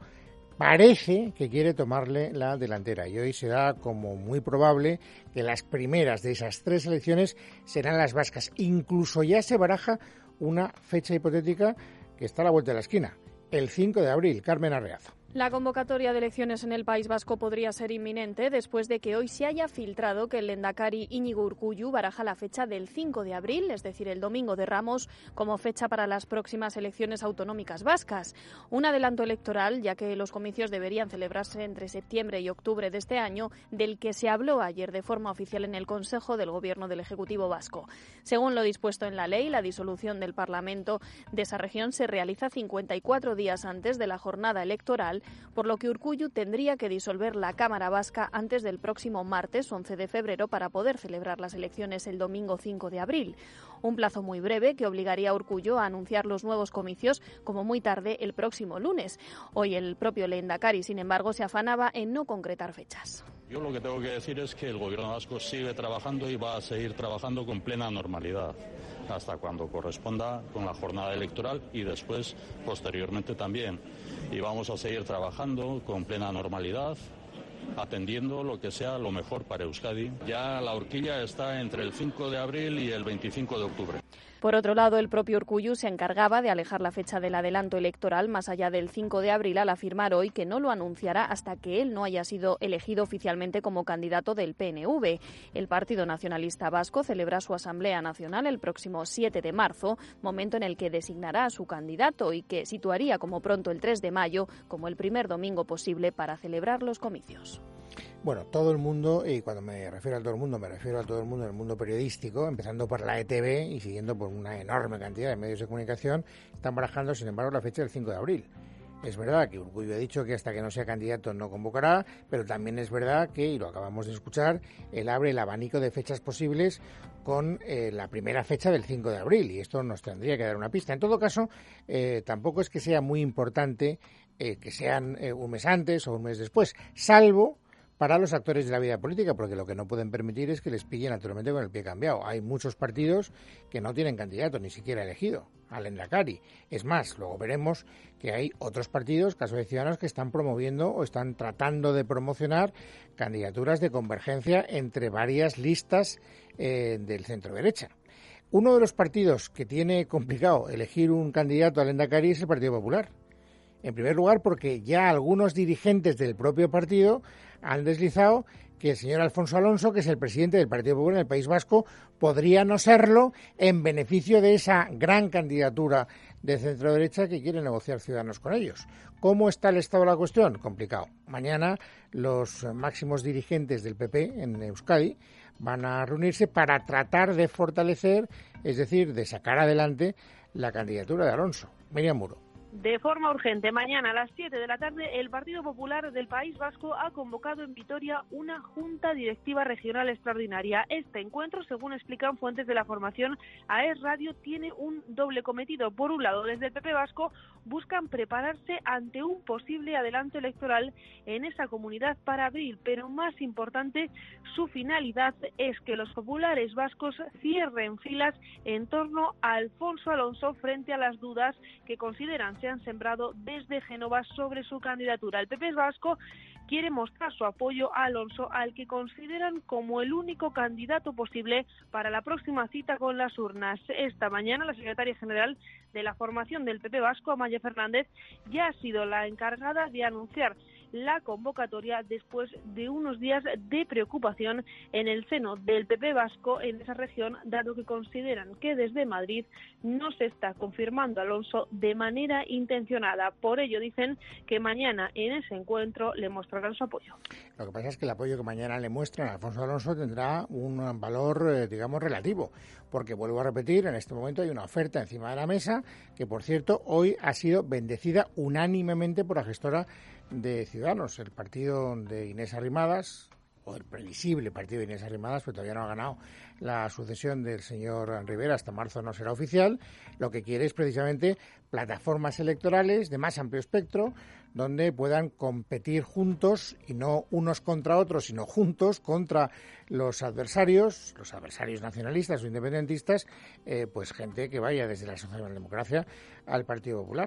parece que quiere tomarle la delantera, y hoy se da como muy probable que las primeras de esas 3 elecciones serán las vascas. Incluso ya se baraja una fecha hipotética que está a la vuelta de la esquina, el 5 de abril. Carmen Arreazo. La convocatoria de elecciones en el País Vasco podría ser inminente después de que hoy se haya filtrado que el lehendakari Íñigo Urkullu baraja la fecha del 5 de abril, es decir, el domingo de Ramos, como fecha para las próximas elecciones autonómicas vascas. Un adelanto electoral, ya que los comicios deberían celebrarse entre septiembre y octubre de este año, del que se habló ayer de forma oficial en el Consejo del Gobierno del Ejecutivo Vasco. Según lo dispuesto en la ley, la disolución del Parlamento de esa región se realiza 54 días antes de la jornada electoral, por lo que Urkullu tendría que disolver la Cámara Vasca antes del próximo martes 11 de febrero para poder celebrar las elecciones el domingo 5 de abril. Un plazo muy breve que obligaría a Urkullu a anunciar los nuevos comicios como muy tarde el próximo lunes. Hoy el propio lehendakari, sin embargo, se afanaba en no concretar fechas. Yo lo que tengo que decir es que el gobierno vasco sigue trabajando y va a seguir trabajando con plena normalidad hasta cuando corresponda con la jornada electoral y después, posteriormente también. Y vamos a seguir trabajando con plena normalidad, atendiendo lo que sea lo mejor para Euskadi. Ya la horquilla está entre el 5 de abril y el 25 de octubre. Por otro lado, el propio Urkullu se encargaba de alejar la fecha del adelanto electoral más allá del 5 de abril al afirmar hoy que no lo anunciará hasta que él no haya sido elegido oficialmente como candidato del PNV. El Partido Nacionalista Vasco celebra su Asamblea Nacional el próximo 7 de marzo, momento en el que designará a su candidato y que situaría como pronto el 3 de mayo como el primer domingo posible para celebrar los comicios. Bueno, todo el mundo, y cuando me refiero a todo el mundo, me refiero a todo el mundo en el mundo periodístico, empezando por la ETV y siguiendo por una enorme cantidad de medios de comunicación, están barajando, sin embargo, la fecha del 5 de abril. Es verdad que Urkullu ha dicho que hasta que no sea candidato no convocará, pero también es verdad que, y lo acabamos de escuchar, él abre el abanico de fechas posibles con la primera fecha del 5 de abril, y esto nos tendría que dar una pista. En todo caso, tampoco es que sea muy importante que sean un mes antes o un mes después, salvo para los actores de la vida política, porque lo que no pueden permitir es que les pillen naturalmente con el pie cambiado. Hay muchos partidos que no tienen candidato, ni siquiera elegido, al lehendakari. Es más, luego veremos que hay otros partidos, caso de Ciudadanos, que están promoviendo o están tratando de promocionar candidaturas de convergencia entre varias listas del centro-derecha. Uno de los partidos que tiene complicado elegir un candidato al lehendakari es el Partido Popular. En primer lugar, porque ya algunos dirigentes del propio partido han deslizado que el señor Alfonso Alonso, que es el presidente del Partido Popular en el País Vasco, podría no serlo en beneficio de esa gran candidatura de centro-derecha que quiere negociar Ciudadanos con ellos. ¿Cómo está el estado de la cuestión? Complicado. Mañana los máximos dirigentes del PP en Euskadi van a reunirse para tratar de fortalecer, es decir, de sacar adelante la candidatura de Alonso. Miriam Muro. De forma urgente, mañana a las 7 de la tarde, el Partido Popular del País Vasco ha convocado en Vitoria una Junta Directiva Regional Extraordinaria. Este encuentro, según explican fuentes de la formación AES Radio, tiene un doble cometido. Por un lado, desde el PP vasco buscan prepararse ante un posible adelanto electoral en esa comunidad para abril, pero más importante, su finalidad es que los populares vascos cierren filas en torno a Alfonso Alonso frente a las dudas que consideran se han sembrado desde Génova sobre su candidatura. El PP vasco quiere mostrar su apoyo a Alonso, al que consideran como el único candidato posible para la próxima cita con las urnas. Esta mañana la secretaria general de la formación del PP vasco, Amaia Fernández, ya ha sido la encargada de anunciar la convocatoria después de unos días de preocupación en el seno del PP vasco en esa región, dado que consideran que desde Madrid no se está confirmando a Alonso de manera intencionada. Por ello dicen que mañana en ese encuentro le mostrarán su apoyo. Lo que pasa es que el apoyo que mañana le muestran a Alfonso Alonso tendrá un valor, digamos, relativo, porque vuelvo a repetir, en este momento hay una oferta encima de la mesa que, por cierto, hoy ha sido bendecida unánimemente por la gestora de Ciudadanos, el partido de Inés Arrimadas, o el previsible partido de Inés Arrimadas, pero todavía no ha ganado la sucesión del señor Rivera, hasta marzo no será oficial. Lo que quiere es precisamente plataformas electorales de más amplio espectro, donde puedan competir juntos, y no unos contra otros, sino juntos contra los adversarios nacionalistas o independentistas, pues gente que vaya desde la socialdemocracia al Partido Popular.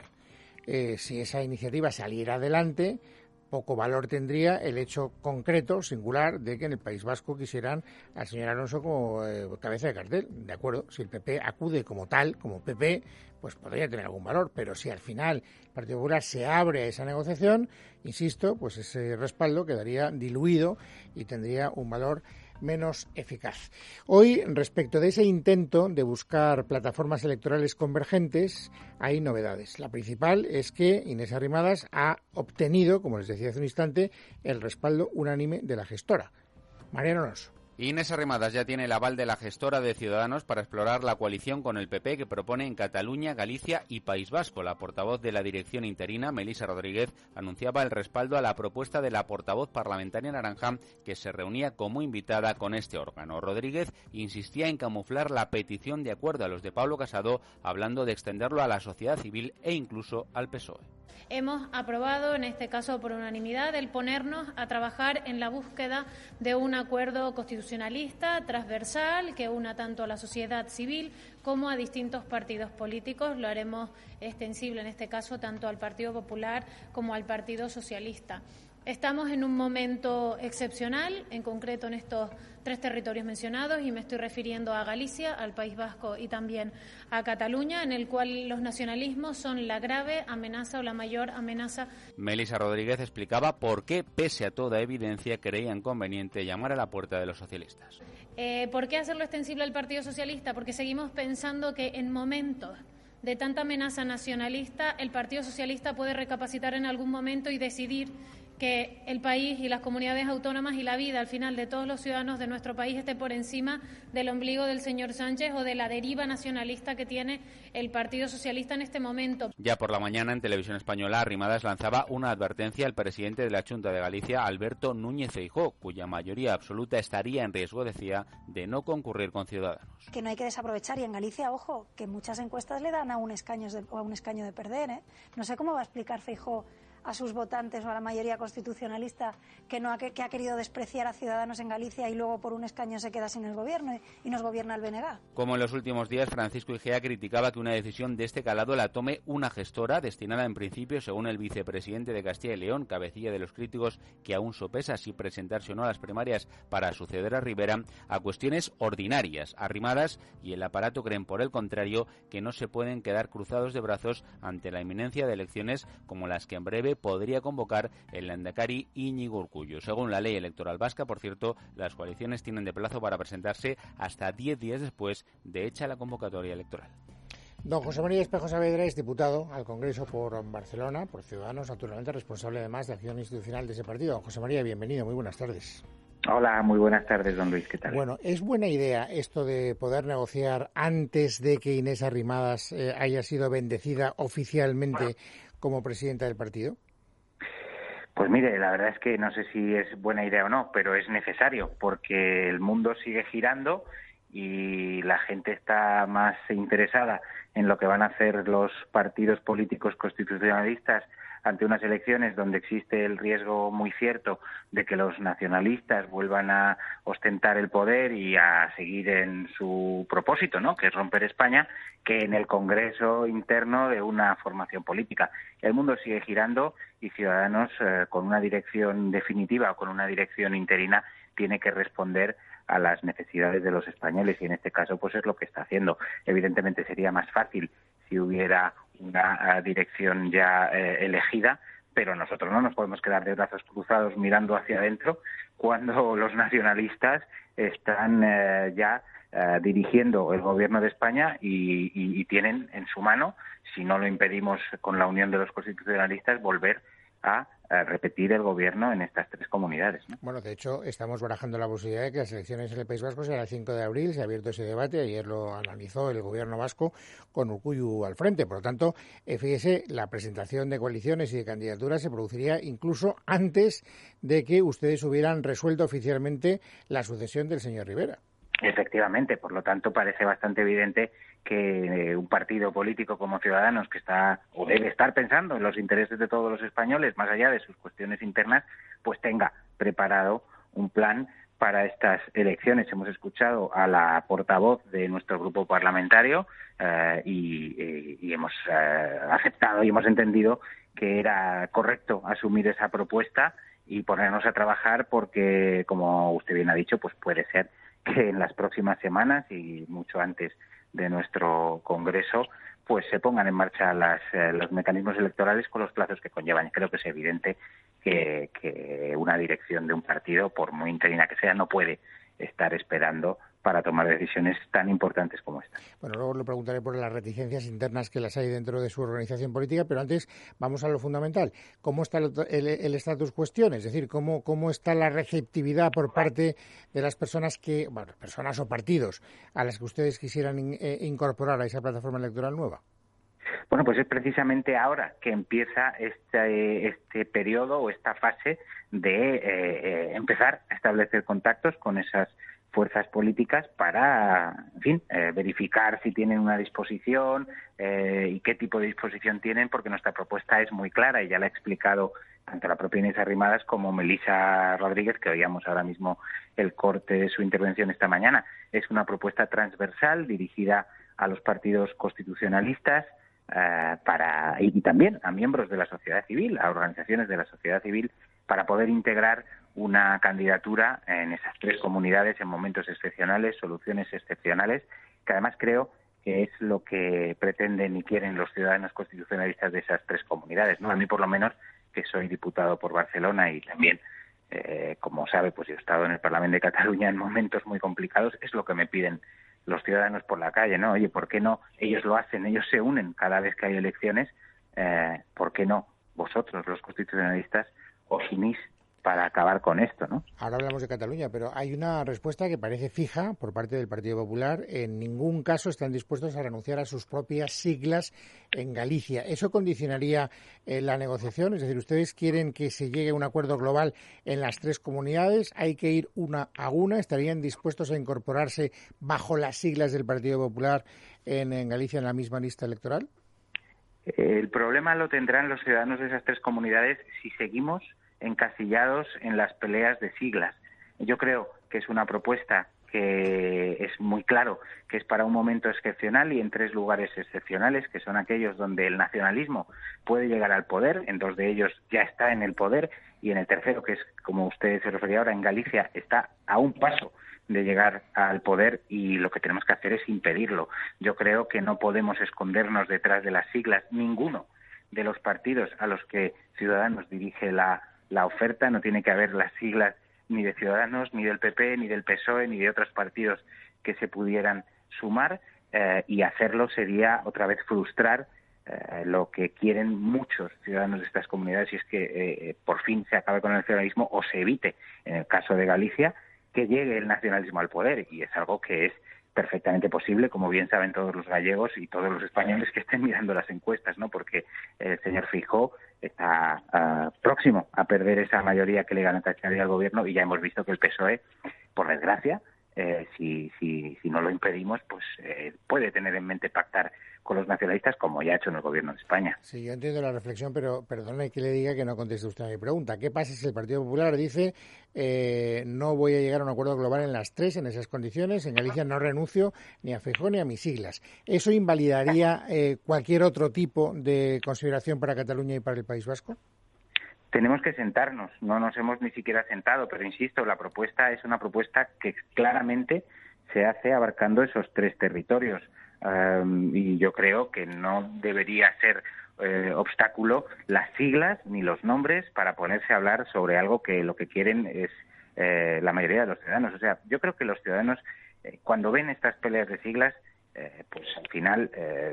Si esa iniciativa saliera adelante, poco valor tendría el hecho concreto, singular, de que en el País Vasco quisieran al señor Alonso como cabeza de cartel. De acuerdo, si el PP acude como tal, como PP, pues podría tener algún valor, pero si al final el Partido Popular se abre a esa negociación, insisto, pues ese respaldo quedaría diluido y tendría un valor menos eficaz. Hoy, respecto de ese intento de buscar plataformas electorales convergentes, hay novedades. La principal es que Inés Arrimadas ha obtenido, como les decía hace un instante, el respaldo unánime de la gestora. Mariano Alonso. Inés Arrimadas ya tiene el aval de la gestora de Ciudadanos para explorar la coalición con el PP que propone en Cataluña, Galicia y País Vasco. La portavoz de la dirección interina, Melisa Rodríguez, anunciaba el respaldo a la propuesta de la portavoz parlamentaria naranja que se reunía como invitada con este órgano. Rodríguez insistía en camuflar la petición de acuerdo a los de Pablo Casado, hablando de extenderlo a la sociedad civil e incluso al PSOE. Hemos aprobado, en este caso por unanimidad, el ponernos a trabajar en la búsqueda de un acuerdo constitucionalista transversal que una tanto a la sociedad civil como a distintos partidos políticos. Lo haremos extensible, en este caso, tanto al Partido Popular como al Partido Socialista. Estamos en un momento excepcional, en concreto en estos 3 territorios mencionados, y me estoy refiriendo a Galicia, al País Vasco y también a Cataluña, en el cual los nacionalismos son la grave amenaza o la mayor amenaza. Melisa Rodríguez explicaba por qué, pese a toda evidencia, creían conveniente llamar a la puerta de los socialistas. ¿Por qué hacerlo extensible al Partido Socialista? Porque seguimos pensando que en momentos de tanta amenaza nacionalista, el Partido Socialista puede recapacitar en algún momento y decidir que el país y las comunidades autónomas y la vida al final de todos los ciudadanos de nuestro país esté por encima del ombligo del señor Sánchez o de la deriva nacionalista que tiene el Partido Socialista en este momento. Ya por la mañana en Televisión Española, Arrimadas lanzaba una advertencia al presidente de la Xunta de Galicia, Alberto Núñez Feijóo, cuya mayoría absoluta estaría en riesgo, decía, de no concurrir con Ciudadanos. Que no hay que desaprovechar, y en Galicia, ojo, que muchas encuestas le dan a un escaño de perder, ¿eh? No sé cómo va a explicar Feijóo a sus votantes o a la mayoría constitucionalista que ha querido despreciar a Ciudadanos en Galicia y luego por un escaño se queda sin el gobierno y nos gobierna el BNG. Como en los últimos días, Francisco Igea criticaba que una decisión de este calado la tome una gestora destinada en principio, según el vicepresidente de Castilla y León, cabecilla de los críticos, que aún sopesa si presentarse o no a las primarias para suceder a Rivera, a cuestiones ordinarias, arrimadas, y el aparato creen, por el contrario, que no se pueden quedar cruzados de brazos ante la inminencia de elecciones como las que en breve podría convocar el lehendakari Íñigo Urkullu. Según la ley electoral vasca, por cierto, las coaliciones tienen de plazo para presentarse hasta 10 días después de hecha la convocatoria electoral. Don José María Espejo Saavedra es diputado al Congreso por Barcelona, por Ciudadanos, naturalmente responsable además de acción institucional de ese partido. Don José María, bienvenido, muy buenas tardes. Hola, muy buenas tardes, don Luis, ¿qué tal? Bueno, ¿es buena idea esto de poder negociar antes de que Inés Arrimadas haya sido bendecida oficialmente como presidenta del partido? Pues mire, la verdad es que no sé si es buena idea o no, pero es necesario porque el mundo sigue girando y la gente está más interesada en lo que van a hacer los partidos políticos constitucionalistas ante unas elecciones donde existe el riesgo muy cierto de que los nacionalistas vuelvan a ostentar el poder y a seguir en su propósito, ¿no?, que es romper España, que en el Congreso interno de una formación política. El mundo sigue girando y Ciudadanos, con una dirección definitiva o con una dirección interina, tiene que responder a las necesidades de los españoles y en este caso pues es lo que está haciendo. Evidentemente sería más fácil si hubiera una dirección ya elegida, pero nosotros no nos podemos quedar de brazos cruzados mirando hacia adentro cuando los nacionalistas están ya dirigiendo el gobierno de España y tienen en su mano, si no lo impedimos con la unión de los constitucionalistas, volver a repetir el gobierno en estas tres comunidades, ¿no? Bueno, de hecho, estamos barajando la posibilidad de que las elecciones en el País Vasco sean el 5 de abril. Se ha abierto ese debate. Ayer lo analizó el gobierno vasco con Urkullu al frente. Por lo tanto, fíjese, la presentación de coaliciones y de candidaturas se produciría incluso antes de que ustedes hubieran resuelto oficialmente la sucesión del señor Rivera. Efectivamente, por lo tanto, parece bastante evidente que un partido político como Ciudadanos, que está o debe estar pensando en los intereses de todos los españoles, más allá de sus cuestiones internas, pues tenga preparado un plan para estas elecciones. Hemos escuchado a la portavoz de nuestro grupo parlamentario y hemos aceptado y hemos entendido que era correcto asumir esa propuesta y ponernos a trabajar porque, como usted bien ha dicho, pues puede ser que en las próximas semanas y mucho antes de nuestro Congreso pues se pongan en marcha los mecanismos electorales con los plazos que conllevan. Creo que es evidente que una dirección de un partido, por muy interina que sea, no puede estar esperando para tomar decisiones tan importantes como esta. Bueno, luego le preguntaré por las reticencias internas que las hay dentro de su organización política, pero antes vamos a lo fundamental. ¿Cómo está el status cuestión? Es decir, ¿cómo está la receptividad por parte de las personas personas o partidos a las que ustedes quisieran incorporar a esa plataforma electoral nueva? Bueno, pues es precisamente ahora que empieza este periodo o esta fase de empezar a establecer contactos con esas fuerzas políticas para, en fin, verificar si tienen una disposición y qué tipo de disposición tienen, porque nuestra propuesta es muy clara y ya la ha explicado tanto la propia Inés Arrimadas como Melisa Rodríguez, que oíamos ahora mismo el corte de su intervención esta mañana. Es una propuesta transversal dirigida a los partidos constitucionalistas y también a miembros de la sociedad civil, a organizaciones de la sociedad civil, para poder integrar una candidatura en esas tres comunidades en momentos excepcionales, soluciones excepcionales, que además creo que es lo que pretenden y quieren los ciudadanos constitucionalistas de esas tres comunidades, ¿no? A mí, por lo menos, que soy diputado por Barcelona y también, como sabe, pues yo he estado en el Parlamento de Cataluña en momentos muy complicados, es lo que me piden los ciudadanos por la calle, ¿no? Oye, ¿por qué no? Ellos lo hacen, ellos se unen cada vez que hay elecciones, ¿por qué no vosotros, los constitucionalistas, os unís para acabar con esto, ¿no? Ahora hablamos de Cataluña, pero hay una respuesta que parece fija por parte del Partido Popular. En ningún caso están dispuestos a renunciar a sus propias siglas en Galicia. ¿Eso condicionaría la negociación? Es decir, ¿ustedes quieren que se llegue a un acuerdo global en las tres comunidades? ¿Hay que ir una a una? ¿Estarían dispuestos a incorporarse bajo las siglas del Partido Popular en Galicia en la misma lista electoral? El problema lo tendrán los ciudadanos de esas tres comunidades si seguimos encasillados en las peleas de siglas. Yo creo que es una propuesta que es muy claro que es para un momento excepcional y en tres lugares excepcionales, que son aquellos donde el nacionalismo puede llegar al poder. En dos de ellos ya está en el poder, y en el tercero, que es, como usted se refería ahora, en Galicia, está a un paso de llegar al poder, y lo que tenemos que hacer es impedirlo. Yo creo que no podemos escondernos detrás de las siglas. Ninguno de los partidos a los que Ciudadanos dirige la oferta, no tiene que haber las siglas ni de Ciudadanos, ni del PP, ni del PSOE, ni de otros partidos que se pudieran sumar, y hacerlo sería otra vez frustrar lo que quieren muchos ciudadanos de estas comunidades, y es que por fin se acabe con el nacionalismo o se evite, en el caso de Galicia, que llegue el nacionalismo al poder, y es algo que es perfectamente posible, como bien saben todos los gallegos y todos los españoles que estén mirando las encuestas, ¿no? Porque el señor Feijóo está próximo a perder esa mayoría que le garantizaría al gobierno, y ya hemos visto que el PSOE, por desgracia, si no lo impedimos, pues puede tener en mente pactar con los nacionalistas, como ya ha hecho en el gobierno de España. Sí, yo entiendo la reflexión, pero perdone que le diga que no conteste usted a mi pregunta. ¿Qué pasa si el Partido Popular dice no voy a llegar a un acuerdo global en las tres, en esas condiciones? En Galicia no renuncio ni a Feijóo ni a mis siglas. ¿Eso invalidaría cualquier otro tipo de consideración para Cataluña y para el País Vasco? Tenemos que sentarnos, no nos hemos ni siquiera sentado, pero insisto, la propuesta es una propuesta que claramente se hace abarcando esos tres territorios, y yo creo que no debería ser obstáculo las siglas ni los nombres para ponerse a hablar sobre algo que lo que quieren es la mayoría de los ciudadanos. O sea, yo creo que los ciudadanos, cuando ven estas peleas de siglas, pues al final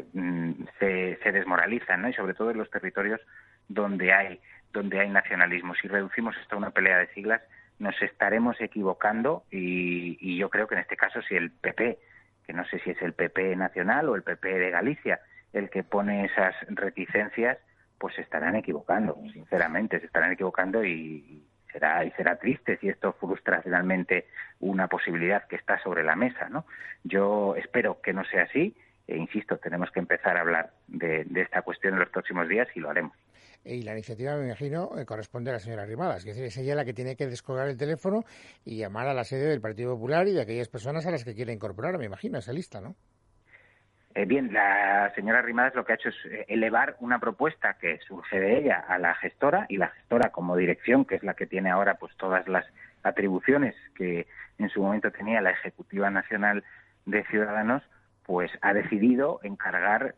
se desmoralizan, ¿no? Y sobre todo en los territorios donde hay nacionalismo. Si reducimos esto a una pelea de siglas, nos estaremos equivocando, y yo creo que en este caso, si el PP, que no sé si es el PP nacional o el PP de Galicia, el que pone esas reticencias, pues se estarán equivocando, sinceramente, se estarán equivocando, y será triste si esto frustra finalmente una posibilidad que está sobre la mesa, ¿no? Yo espero que no sea así, e insisto, tenemos que empezar a hablar de esta cuestión en los próximos días, y lo haremos. Y la iniciativa, me imagino, corresponde a la señora Arrimadas. Es decir, es ella la que tiene que descolgar el teléfono y llamar a la sede del Partido Popular y de aquellas personas a las que quiere incorporar, me imagino, a esa lista, ¿no? Bien, la señora Arrimadas lo que ha hecho es elevar una propuesta que surge de ella a la gestora, y la gestora, como dirección, que es la que tiene ahora pues todas las atribuciones que en su momento tenía la Ejecutiva Nacional de Ciudadanos, pues ha decidido encargar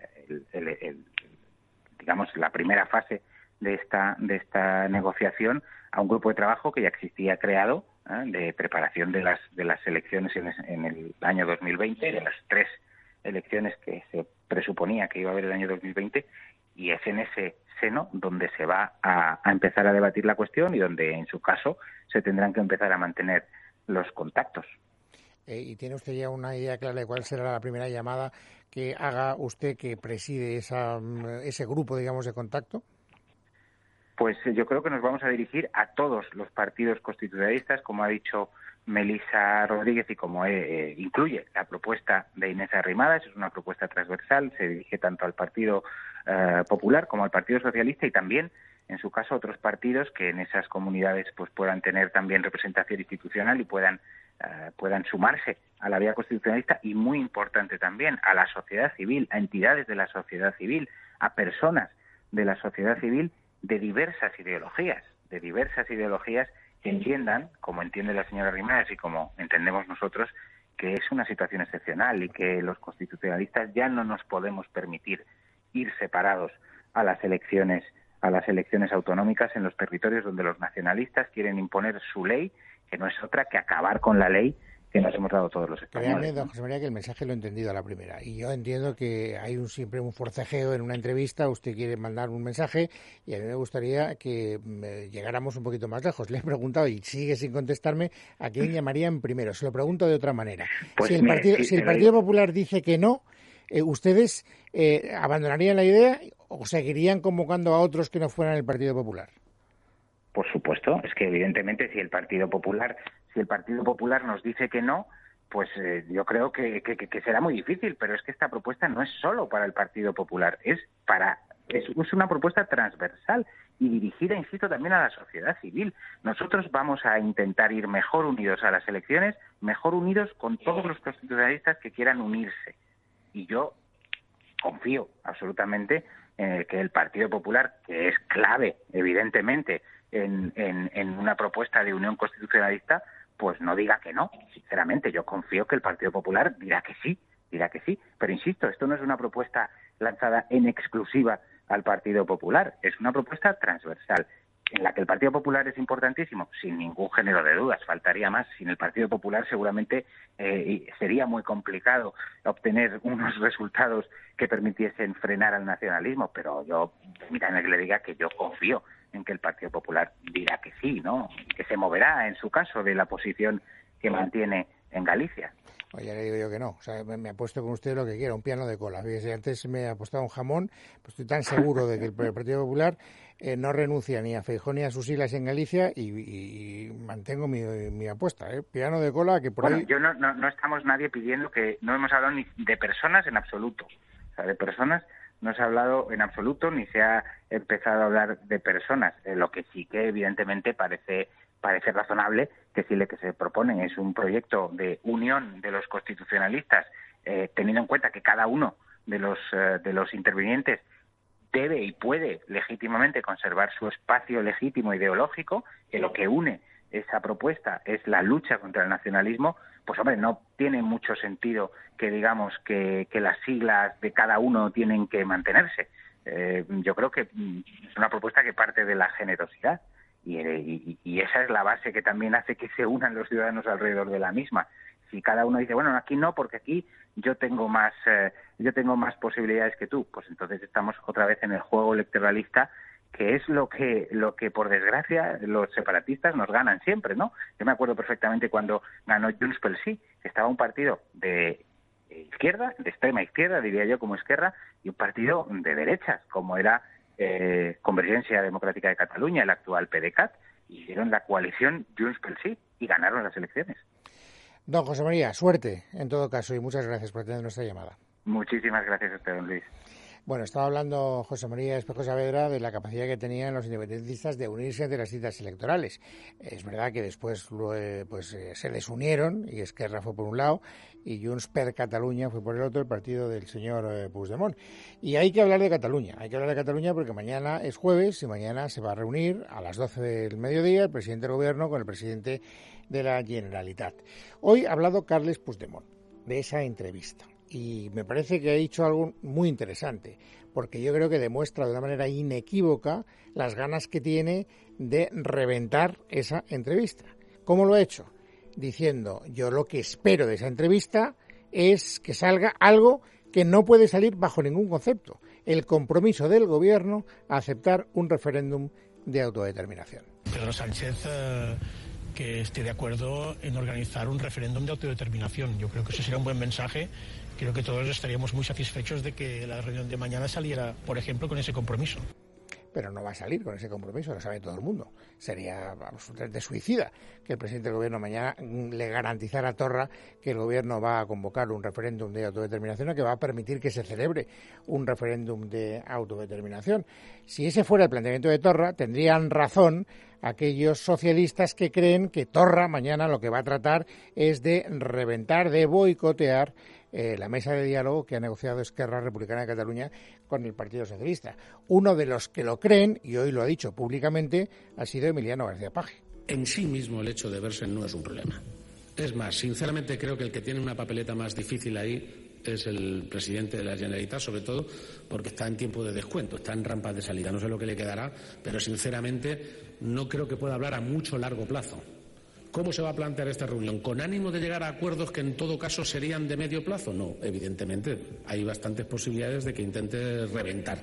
digamos, la primera fase de esta negociación a un grupo de trabajo que ya existía creado, de preparación de las elecciones en el año 2020, de las tres elecciones que se presuponía que iba a haber el año 2020, y es en ese seno donde se va a empezar a debatir la cuestión, y donde, en su caso, se tendrán que empezar a mantener los contactos. ¿Y tiene usted ya una idea clara de cuál será la primera llamada que haga usted, que preside ese grupo, digamos, de contacto? Pues yo creo que nos vamos a dirigir a todos los partidos constitucionalistas, como ha dicho Melisa Rodríguez, y como incluye la propuesta de Inés Arrimadas. Es una propuesta transversal, se dirige tanto al Partido Popular como al Partido Socialista, y también, en su caso, a otros partidos que en esas comunidades pues puedan tener también representación institucional y puedan sumarse a la vía constitucionalista, y muy importante también a la sociedad civil, a entidades de la sociedad civil, a personas de la sociedad civil de diversas ideologías que entiendan, como entiende la señora Arrimadas y como entendemos nosotros, que es una situación excepcional y que los constitucionalistas ya no nos podemos permitir ir separados a las elecciones autonómicas en los territorios donde los nacionalistas quieren imponer su ley, que no es otra que acabar con la ley que nos hemos dado todos los españoles. Créame, don José María, que el mensaje lo he entendido a la primera. Y yo entiendo que hay siempre un forcejeo en una entrevista. Usted quiere mandar un mensaje, y a mí me gustaría que llegáramos un poquito más lejos. Le he preguntado, y sigue sin contestarme, a quién llamarían primero. Se lo pregunto de otra manera. Pues si el Partido Popular dice que no, ¿ustedes abandonarían la idea o seguirían convocando a otros que no fueran el Partido Popular? Por supuesto, es que evidentemente si el Partido Popular nos dice que no, pues yo creo que será muy difícil, pero es que esta propuesta no es solo para el Partido Popular, es una propuesta transversal y dirigida, insisto, también a la sociedad civil. Nosotros vamos a intentar ir mejor unidos a las elecciones, mejor unidos con todos los constitucionalistas que quieran unirse. Y yo confío absolutamente que el Partido Popular, que es clave, evidentemente, en una propuesta de unión constitucionalista, pues no diga que no. Sinceramente, yo confío que el Partido Popular dirá que sí. Pero insisto, esto no es una propuesta lanzada en exclusiva al Partido Popular, es una propuesta transversal, en la que el Partido Popular es importantísimo, sin ningún género de dudas, faltaría más. Sin el Partido Popular seguramente sería muy complicado obtener unos resultados que permitiesen frenar al nacionalismo, pero yo, permítanme que le diga que yo confío en que el Partido Popular dirá que sí, ¿no? Que se moverá, en su caso, de la posición que mantiene en Galicia. Oye, le digo yo que no. O sea, me apuesto con usted lo que quiera, un piano de cola. Fíjese, antes me ha apostado un jamón, pues estoy tan seguro de que el Partido Popular no renuncia ni a Feijóo ni a sus siglas en Galicia y mantengo mi apuesta, piano de cola que por ahí... Yo no estamos nadie pidiendo que... No hemos hablado ni de personas en absoluto. O sea, de personas no se ha hablado en absoluto ni se ha empezado a hablar de personas. Lo que sí que evidentemente parece razonable que si lo que se proponen es un proyecto de unión de los constitucionalistas, teniendo en cuenta que cada uno de los intervinientes debe y puede legítimamente conservar su espacio legítimo ideológico, que lo que une esa propuesta es la lucha contra el nacionalismo, pues hombre, no tiene mucho sentido que digamos que las siglas de cada uno tienen que mantenerse. Yo creo que es una propuesta que parte de la generosidad. Y esa es la base que también hace que se unan los ciudadanos alrededor de la misma. Si cada uno dice, bueno, aquí no, porque aquí yo tengo más posibilidades que tú, pues entonces estamos otra vez en el juego electoralista, que es lo que por desgracia los separatistas nos ganan siempre, ¿no? Yo me acuerdo perfectamente cuando ganó Junts pel Sí, que estaba un partido de izquierda, de extrema izquierda, diría yo, como Esquerra, y un partido de derechas, como era Convergencia Democrática de Cataluña, el actual PDeCAT, hicieron la coalición Junts pel Sí y ganaron las elecciones. Don José María, suerte en todo caso y muchas gracias por atender nuestra llamada. Muchísimas gracias a usted, don Luis. Bueno, estaba hablando José María Espejo Saavedra de la capacidad que tenían los independentistas de unirse ante las citas electorales. Es verdad que después se desunieron y Esquerra fue por un lado y Junts per Catalunya fue por el otro, el partido del señor Puigdemont. Y hay que hablar de Cataluña, porque mañana es jueves y mañana se va a reunir a las 12 del mediodía el presidente del Gobierno con el presidente de la Generalitat. Hoy ha hablado Carles Puigdemont de esa entrevista. Y me parece que ha dicho algo muy interesante, porque yo creo que demuestra de una manera inequívoca las ganas que tiene de reventar esa entrevista. ¿Cómo lo ha hecho? Diciendo, yo lo que espero de esa entrevista es que salga algo que no puede salir bajo ningún concepto, el compromiso del Gobierno a aceptar un referéndum de autodeterminación. Pedro Sánchez que esté de acuerdo en organizar un referéndum de autodeterminación. Yo creo que ese sería un buen mensaje. Creo que todos estaríamos muy satisfechos de que la reunión de mañana saliera, por ejemplo, con ese compromiso. Pero no va a salir con ese compromiso, lo sabe todo el mundo. Sería absolutamente suicida que el presidente del Gobierno mañana le garantizara a Torra que el Gobierno va a convocar un referéndum de autodeterminación o que va a permitir que se celebre un referéndum de autodeterminación. Si ese fuera el planteamiento de Torra, tendrían razón aquellos socialistas que creen que Torra mañana lo que va a tratar es de reventar, de boicotear la mesa de diálogo que ha negociado Esquerra Republicana de Cataluña con el Partido Socialista. Uno de los que lo creen, y hoy lo ha dicho públicamente, ha sido Emiliano García Paje. En sí mismo el hecho de verse no es un problema. Es más, sinceramente creo que el que tiene una papeleta más difícil ahí es el presidente de la Generalitat, sobre todo porque está en tiempo de descuento, está en rampas de salida. No sé lo que le quedará, pero sinceramente no creo que pueda hablar a mucho largo plazo. ¿Cómo se va a plantear esta reunión? ¿Con ánimo de llegar a acuerdos que en todo caso serían de medio plazo? No, evidentemente hay bastantes posibilidades de que intente reventar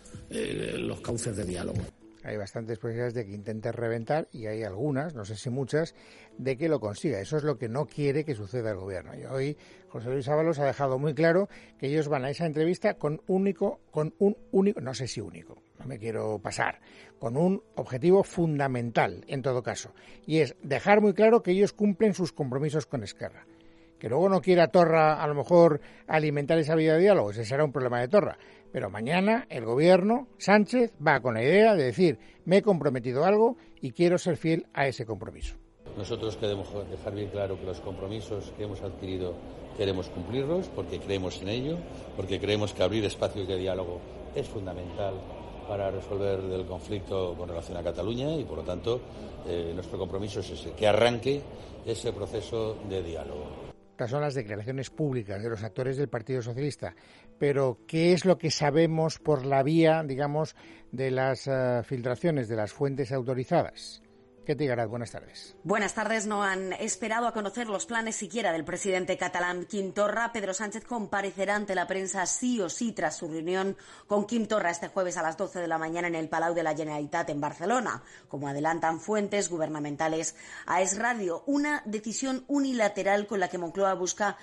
los cauces de diálogo. Hay bastantes posibilidades de que intente reventar y hay algunas, no sé si muchas, de que lo consiga. Eso es lo que no quiere que suceda el Gobierno. Y hoy José Luis Ábalos ha dejado muy claro que ellos van a esa entrevista con un único, no sé si único, no me quiero pasar, con un objetivo fundamental en todo caso, y es dejar muy claro que ellos cumplen sus compromisos con Esquerra, Que luego no quiera Torra, a lo mejor, alimentar esa vía de diálogo, ese será un problema de Torra. Pero mañana el gobierno, Sánchez, va con la idea de decir, me he comprometido a algo y quiero ser fiel a ese compromiso. Nosotros queremos dejar bien claro que los compromisos que hemos adquirido queremos cumplirlos porque creemos en ello, porque creemos que abrir espacios de diálogo es fundamental para resolver el conflicto con relación a Cataluña y, por lo tanto, nuestro compromiso es ese, que arranque ese proceso de diálogo. Estas son las declaraciones públicas de los actores del Partido Socialista. Pero, ¿qué es lo que sabemos por la vía, digamos, de las filtraciones de las fuentes autorizadas? Ketty Garat, buenas tardes. Buenas tardes. No han esperado a conocer los planes siquiera del presidente catalán Quim Torra. Pedro Sánchez comparecerá ante la prensa sí o sí tras su reunión con Quim Torra este jueves a las 12 de la mañana en el Palau de la Generalitat en Barcelona, como adelantan fuentes gubernamentales a Es Radio. Una decisión unilateral con la que Moncloa busca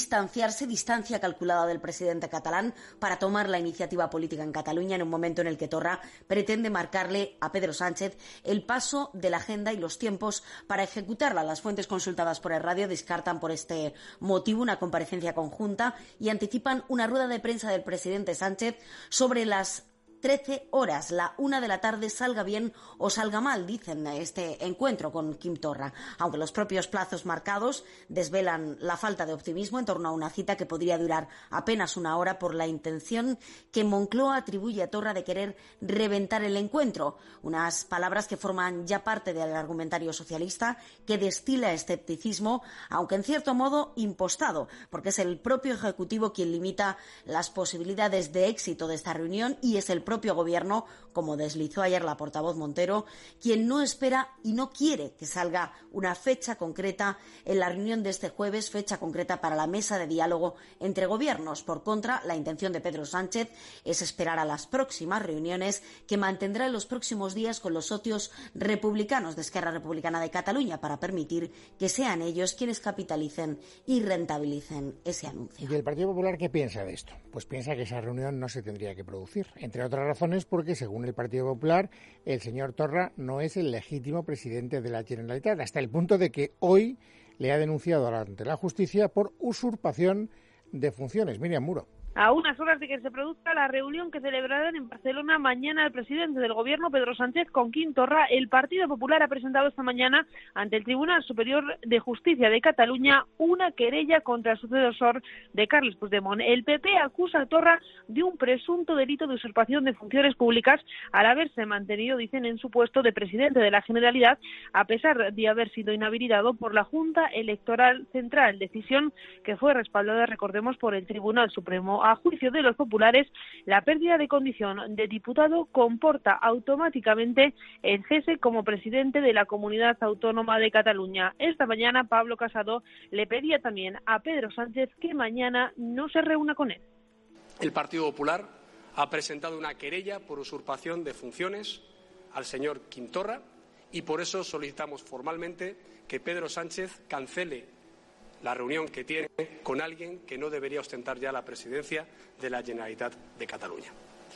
distancia calculada del presidente catalán para tomar la iniciativa política en Cataluña en un momento en el que Torra pretende marcarle a Pedro Sánchez el paso de la agenda y los tiempos para ejecutarla. Las fuentes consultadas por el radio descartan por este motivo una comparecencia conjunta y anticipan una rueda de prensa del presidente Sánchez sobre las 13 horas, la 1 de la tarde, salga bien o salga mal, dicen, este encuentro con Quim Torra, aunque los propios plazos marcados desvelan la falta de optimismo en torno a una cita que podría durar apenas una hora por la intención que Moncloa atribuye a Torra de querer reventar el encuentro, unas palabras que forman ya parte del argumentario socialista que destila escepticismo, aunque en cierto modo impostado, porque es el propio Ejecutivo quien limita las posibilidades de éxito de esta reunión y es el propio Gobierno, como deslizó ayer la portavoz Montero, quien no espera y no quiere que salga una fecha concreta en la reunión de este jueves, fecha concreta para la mesa de diálogo entre gobiernos. Por contra, la intención de Pedro Sánchez es esperar a las próximas reuniones que mantendrá en los próximos días con los socios republicanos de Esquerra Republicana de Cataluña para permitir que sean ellos quienes capitalicen y rentabilicen ese anuncio. ¿Y el Partido Popular qué piensa de esto? Pues piensa que esa reunión no se tendría que producir, entre otras razones porque, según el Partido Popular, el señor Torra no es el legítimo presidente de la Generalitat, hasta el punto de que hoy le ha denunciado ante la justicia por usurpación de funciones. Miriam Muro. A unas horas de que se produzca la reunión que celebrarán en Barcelona mañana el presidente del Gobierno, Pedro Sánchez, con Quim Torra, el Partido Popular ha presentado esta mañana ante el Tribunal Superior de Justicia de Cataluña una querella contra el sucesor de Carles Puigdemont. El PP acusa a Torra de un presunto delito de usurpación de funciones públicas al haberse mantenido, dicen, en su puesto de presidente de la Generalidad, a pesar de haber sido inhabilitado por la Junta Electoral Central, decisión que fue respaldada, recordemos, por el Tribunal Supremo. A juicio de los populares, la pérdida de condición de diputado comporta automáticamente el cese como presidente de la Comunidad Autónoma de Cataluña. Esta mañana Pablo Casado le pedía también a Pedro Sánchez que mañana no se reúna con él. El Partido Popular ha presentado una querella por usurpación de funciones al señor Quim Torra y por eso solicitamos formalmente que Pedro Sánchez cancele la reunión que tiene con alguien que no debería ostentar ya la presidencia de la Generalitat de Cataluña.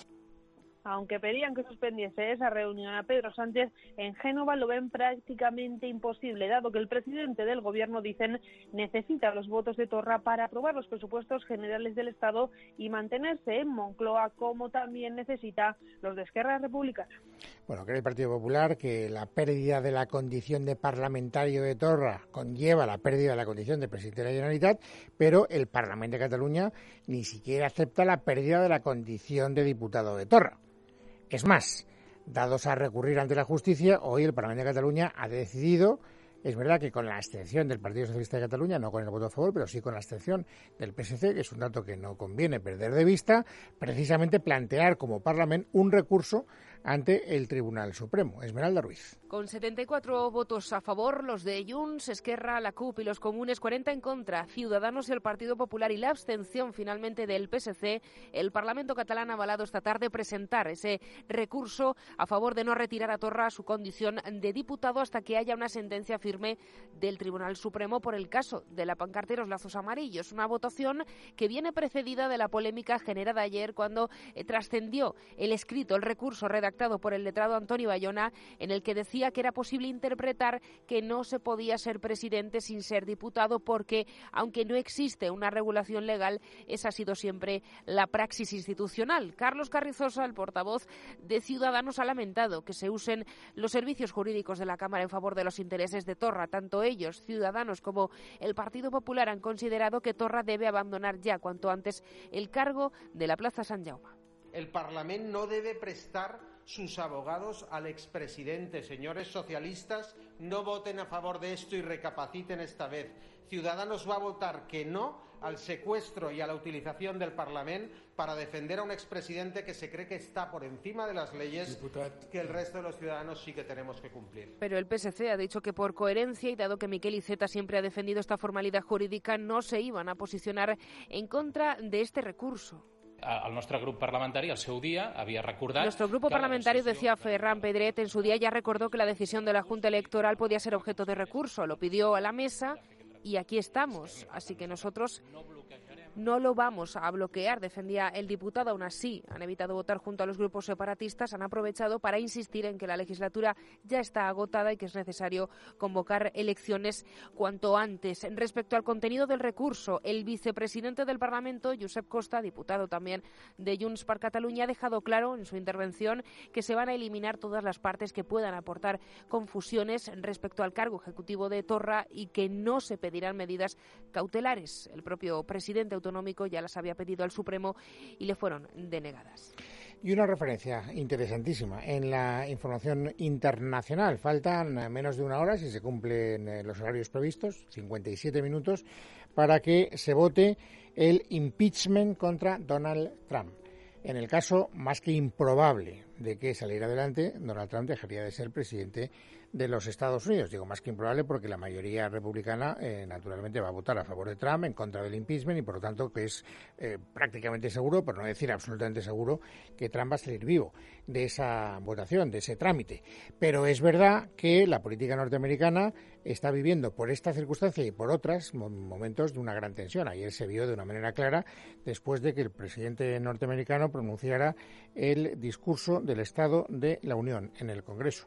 Aunque pedían que suspendiese esa reunión a Pedro Sánchez, en Génova lo ven prácticamente imposible, dado que el presidente del Gobierno, dicen, necesita los votos de Torra para aprobar los presupuestos generales del Estado y mantenerse en Moncloa, como también necesita los de Esquerra Republicana. Bueno, cree el Partido Popular que la pérdida de la condición de parlamentario de Torra conlleva la pérdida de la condición de presidente de la Generalitat, pero el Parlamento de Cataluña ni siquiera acepta la pérdida de la condición de diputado de Torra. Es más, dados a recurrir ante la justicia, hoy el Parlamento de Cataluña ha decidido, es verdad que con la abstención del Partido Socialista de Cataluña, no con el voto a favor, pero sí con la abstención del PSC, que es un dato que no conviene perder de vista, precisamente plantear como Parlamento un recurso ante el Tribunal Supremo. Esmeralda Ruiz. Con 74 votos a favor, los de Junts, Esquerra, la CUP y los comunes, 40 en contra, Ciudadanos y el Partido Popular y la abstención finalmente del PSC, el Parlamento catalán ha avalado esta tarde presentar ese recurso a favor de no retirar a Torra su condición de diputado hasta que haya una sentencia firme del Tribunal Supremo por el caso de la pancarta y los lazos amarillos. Una votación que viene precedida de la polémica generada ayer cuando trascendió el escrito, el recurso redactado redactado por el letrado Antonio Bayona, en el que decía que era posible interpretar que no se podía ser presidente sin ser diputado porque, aunque no existe una regulación legal, esa ha sido siempre la praxis institucional. Carlos Carrizosa, el portavoz de Ciudadanos, ha lamentado que se usen los servicios jurídicos de la Cámara en favor de los intereses de Torra. Tanto ellos, Ciudadanos, como el Partido Popular han considerado que Torra debe abandonar ya cuanto antes el cargo de la Plaza Sant Jaume. El Parlament no debe prestar sus abogados al expresidente. Señores socialistas, no voten a favor de esto y recapaciten esta vez. Ciudadanos va a votar que no al secuestro y a la utilización del Parlament para defender a un expresidente que se cree que está por encima de las leyes que el resto de los ciudadanos sí que tenemos que cumplir. Pero el PSC ha dicho que por coherencia y dado que Miquel Iceta siempre ha defendido esta formalidad jurídica, no se iban a posicionar en contra de este recurso. El nostre grup parlamentari, al seu dia, havia recordat... Nuestro grupo parlamentario, decía Ferran Pedret, en su día ya recordó que la decisión de la Junta Electoral podía ser objeto de recurso. Lo pidió a la mesa y aquí estamos. Así que nosotros no lo vamos a bloquear, defendía el diputado. Aún así, han evitado votar junto a los grupos separatistas, han aprovechado para insistir en que la legislatura ya está agotada y que es necesario convocar elecciones cuanto antes. Respecto al contenido del recurso, el vicepresidente del Parlamento, Josep Costa, diputado también de Junts per Catalunya, ha dejado claro en su intervención que se van a eliminar todas las partes que puedan aportar confusiones respecto al cargo ejecutivo de Torra y que no se pedirán medidas cautelares. El propio presidente autonómico ya las había pedido al Supremo y le fueron denegadas. Y una referencia interesantísima en la información internacional. Faltan menos de una hora, si se cumplen los horarios previstos, 57 minutos, para que se vote el impeachment contra Donald Trump. En el caso más que improbable de que saliera adelante, Donald Trump dejaría de ser presidente de los Estados Unidos. Digo más que improbable porque la mayoría republicana naturalmente va a votar a favor de Trump, en contra del impeachment, y por lo tanto que es prácticamente seguro, por no decir absolutamente seguro, que Trump va a salir vivo de esa votación, de ese trámite. Pero es verdad que la política norteamericana está viviendo por esta circunstancia y por otras momentos de una gran tensión. Ayer se vio de una manera clara después de que el presidente norteamericano pronunciara el discurso del Estado de la Unión en el Congreso.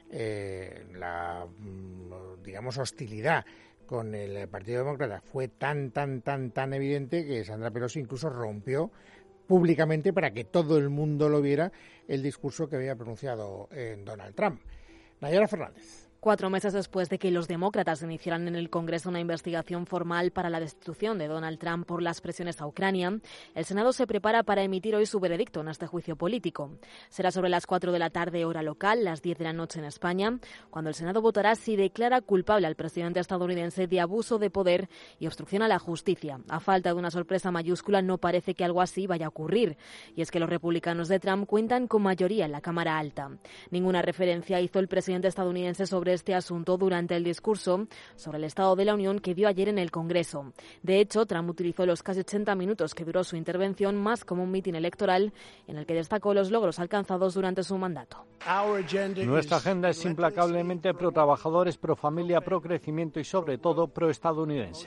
La hostilidad con el Partido Demócrata fue tan evidente que Sandra Pelosi incluso rompió públicamente para que todo el mundo lo viera el discurso que había pronunciado Donald Trump. Nayara Fernández. 4 meses después de que los demócratas iniciaran en el Congreso una investigación formal para la destitución de Donald Trump por las presiones a Ucrania, el Senado se prepara para emitir hoy su veredicto en este juicio político. Será sobre las 4 de la tarde, hora local, las 10 de la noche en España, cuando el Senado votará si declara culpable al presidente estadounidense de abuso de poder y obstrucción a la justicia. A falta de una sorpresa mayúscula, no parece que algo así vaya a ocurrir. Y es que los republicanos de Trump cuentan con mayoría en la Cámara Alta. Ninguna referencia hizo el presidente estadounidense sobre este asunto durante el discurso sobre el Estado de la Unión que dio ayer en el Congreso. De hecho, Trump utilizó los casi 80 minutos que duró su intervención más como un mitin electoral en el que destacó los logros alcanzados durante su mandato. Nuestra agenda es implacablemente pro trabajadores, pro familia, pro crecimiento y sobre todo pro estadounidense.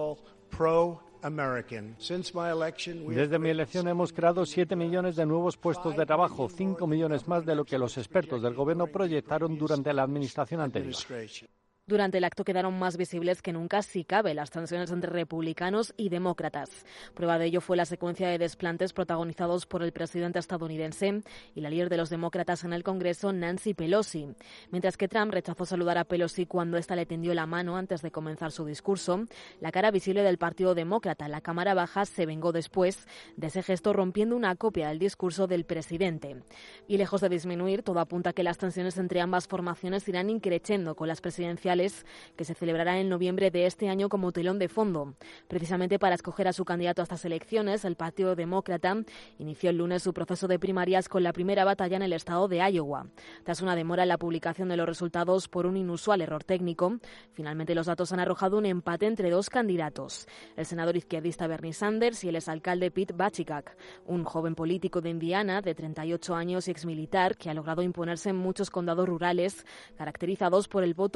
Desde mi elección hemos creado 7 millones de nuevos puestos de trabajo, 5 millones más de lo que los expertos del gobierno proyectaron durante la administración anterior. Durante el acto quedaron más visibles que nunca, si cabe, las tensiones entre republicanos y demócratas. Prueba de ello fue la secuencia de desplantes protagonizados por el presidente estadounidense y la líder de los demócratas en el Congreso, Nancy Pelosi. Mientras que Trump rechazó saludar a Pelosi cuando ésta le tendió la mano antes de comenzar su discurso, la cara visible del Partido Demócrata en la Cámara Baja se vengó después de ese gesto, rompiendo una copia del discurso del presidente. Y lejos de disminuir, todo apunta a que las tensiones entre ambas formaciones irán increciendo con las presidenciales que se celebrará en noviembre de este año como telón de fondo. Precisamente para escoger a su candidato a estas elecciones, el Partido Demócrata inició el lunes su proceso de primarias con la primera batalla en el estado de Iowa. Tras una demora en la publicación de los resultados por un inusual error técnico, finalmente los datos han arrojado un empate entre dos candidatos, el senador izquierdista Bernie Sanders y el exalcalde Pete Buttigieg, un joven político de Indiana de 38 años y exmilitar que ha logrado imponerse en muchos condados rurales caracterizados por el voto moderado.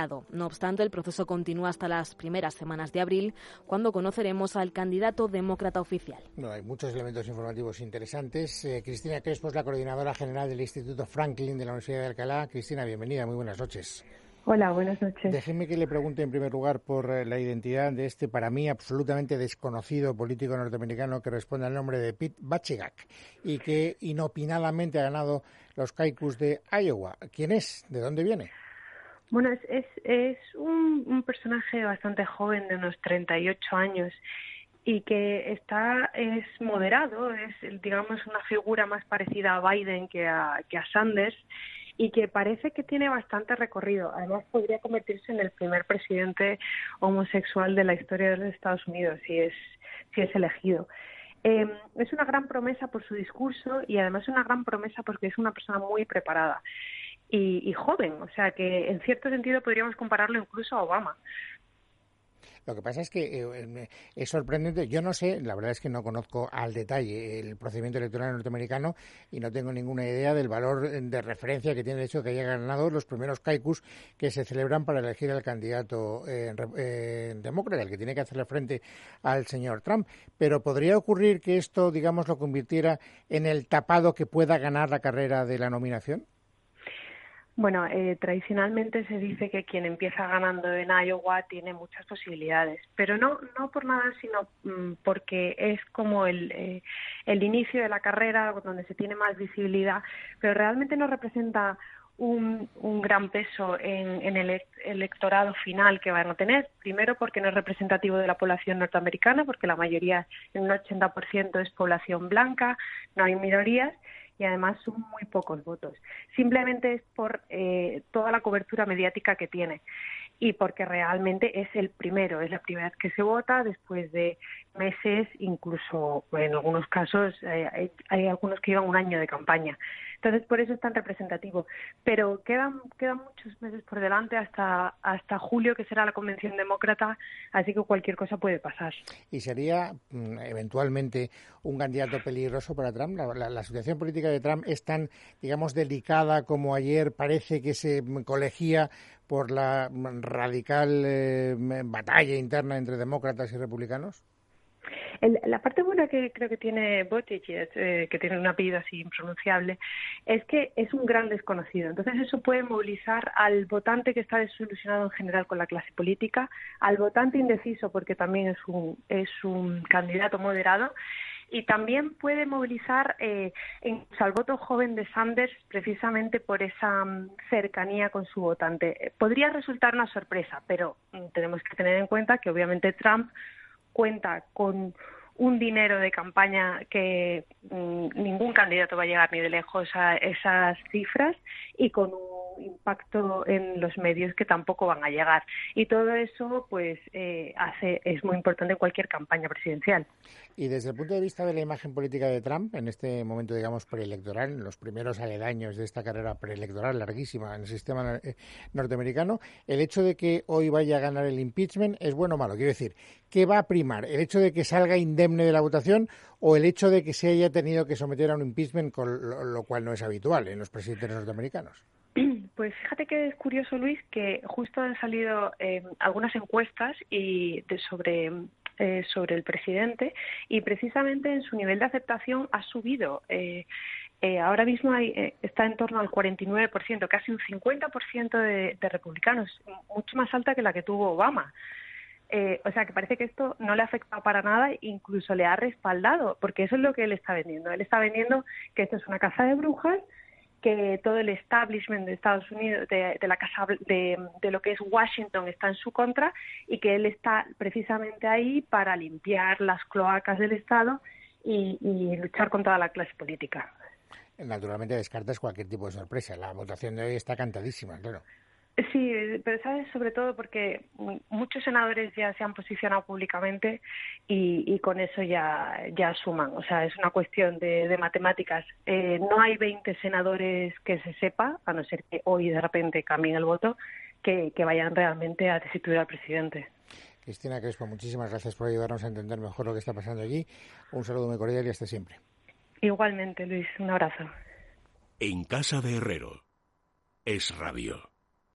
Senado. No obstante, el proceso continúa hasta las primeras semanas de abril, cuando conoceremos al candidato demócrata oficial. No, hay muchos elementos informativos interesantes. Cristina Crespo es la coordinadora general del Instituto Franklin de la Universidad de Alcalá. Cristina, bienvenida, muy buenas noches. Hola, buenas noches. Déjenme que le pregunte en primer lugar por la identidad de este, para mí, absolutamente desconocido político norteamericano que responde al nombre de Pete Buttigieg y que inopinadamente ha ganado los caucus de Iowa. ¿Quién es? ¿De dónde viene? Bueno, es un personaje bastante joven, de unos 38 años, y que es moderado, es, digamos, una figura más parecida a Biden que a Sanders, y que parece que tiene bastante recorrido. Además, podría convertirse en el primer presidente homosexual de la historia de los Estados Unidos, si es elegido. Es una gran promesa por su discurso y además una gran promesa porque es una persona muy preparada y joven, o sea que en cierto sentido podríamos compararlo incluso a Obama. Lo que pasa es que es sorprendente. Yo no sé, la verdad es que no conozco al detalle el procedimiento electoral norteamericano y no tengo ninguna idea del valor de referencia que tiene el hecho de que haya ganado los primeros caucus que se celebran para elegir al candidato demócrata, el que tiene que hacerle frente al señor Trump. Pero ¿podría ocurrir que esto, digamos, lo convirtiera en el tapado que pueda ganar la carrera de la nominación? Bueno, tradicionalmente se dice que quien empieza ganando en Iowa tiene muchas posibilidades, pero no por nada, sino porque es como el inicio de la carrera donde se tiene más visibilidad, pero realmente no representa un gran peso en el electorado final que van a tener. Primero porque no es representativo de la población norteamericana, porque la mayoría, en un 80%, es población blanca, no hay minorías, y además son muy pocos votos. Simplemente es por toda la cobertura mediática que tiene y porque realmente es el primero, es la primera vez que se vota después de meses, incluso en algunos casos hay algunos que llevan un año de campaña. Entonces, por eso es tan representativo. Pero quedan muchos meses por delante hasta julio, que será la convención demócrata, así que cualquier cosa puede pasar. ¿Y sería eventualmente un candidato peligroso para Trump? La situación política de Trump es tan, digamos, delicada como ayer parece que se colegía por la radical batalla interna entre demócratas y republicanos. La parte buena que creo que tiene Buttigieg, que tiene un apellido así impronunciable, es que es un gran desconocido. Entonces eso puede movilizar al votante que está desilusionado en general con la clase política, al votante indeciso porque también es un candidato moderado, y también puede movilizar incluso al voto joven de Sanders precisamente por esa cercanía con su votante. Podría resultar una sorpresa, pero tenemos que tener en cuenta que obviamente Trump cuenta con un dinero de campaña que ningún candidato va a llegar ni de lejos a esas cifras y con un impacto en los medios que tampoco van a llegar. Y todo eso pues es muy importante en cualquier campaña presidencial. Y desde el punto de vista de la imagen política de Trump, en este momento, digamos, preelectoral, en los primeros aledaños de esta carrera preelectoral larguísima en el sistema norteamericano, el hecho de que hoy vaya a ganar el impeachment es bueno o malo. Quiero decir, ¿qué va a primar? ¿El hecho de que salga indemne de la votación o el hecho de que se haya tenido que someter a un impeachment, con lo cual no es habitual en los presidentes norteamericanos? Pues fíjate que es curioso, Luis, que justo han salido algunas encuestas sobre el presidente y precisamente en su nivel de aceptación ha subido. Ahora mismo está en torno al 49%, casi un 50% de republicanos, mucho más alta que la que tuvo Obama. O sea, que parece que esto no le ha afectado para nada, incluso le ha respaldado, porque eso es lo que él está vendiendo. Él está vendiendo que esto es una caza de brujas, que todo el establishment de Estados Unidos, de la casa, de lo que es Washington, está en su contra y que él está precisamente ahí para limpiar las cloacas del Estado y luchar con toda la clase política. Naturalmente descartas cualquier tipo de sorpresa. La votación de hoy está cantadísima, claro. Sí, pero sabes, sobre todo porque muchos senadores ya se han posicionado públicamente y con eso ya suman. O sea, es una cuestión de matemáticas. No hay 20 senadores que se sepa, a no ser que hoy de repente cambien el voto, que vayan realmente a destituir al presidente. Cristina Crespo, muchísimas gracias por ayudarnos a entender mejor lo que está pasando allí. Un saludo muy cordial y hasta siempre. Igualmente, Luis, un abrazo. En casa de Herrero, Es Radio.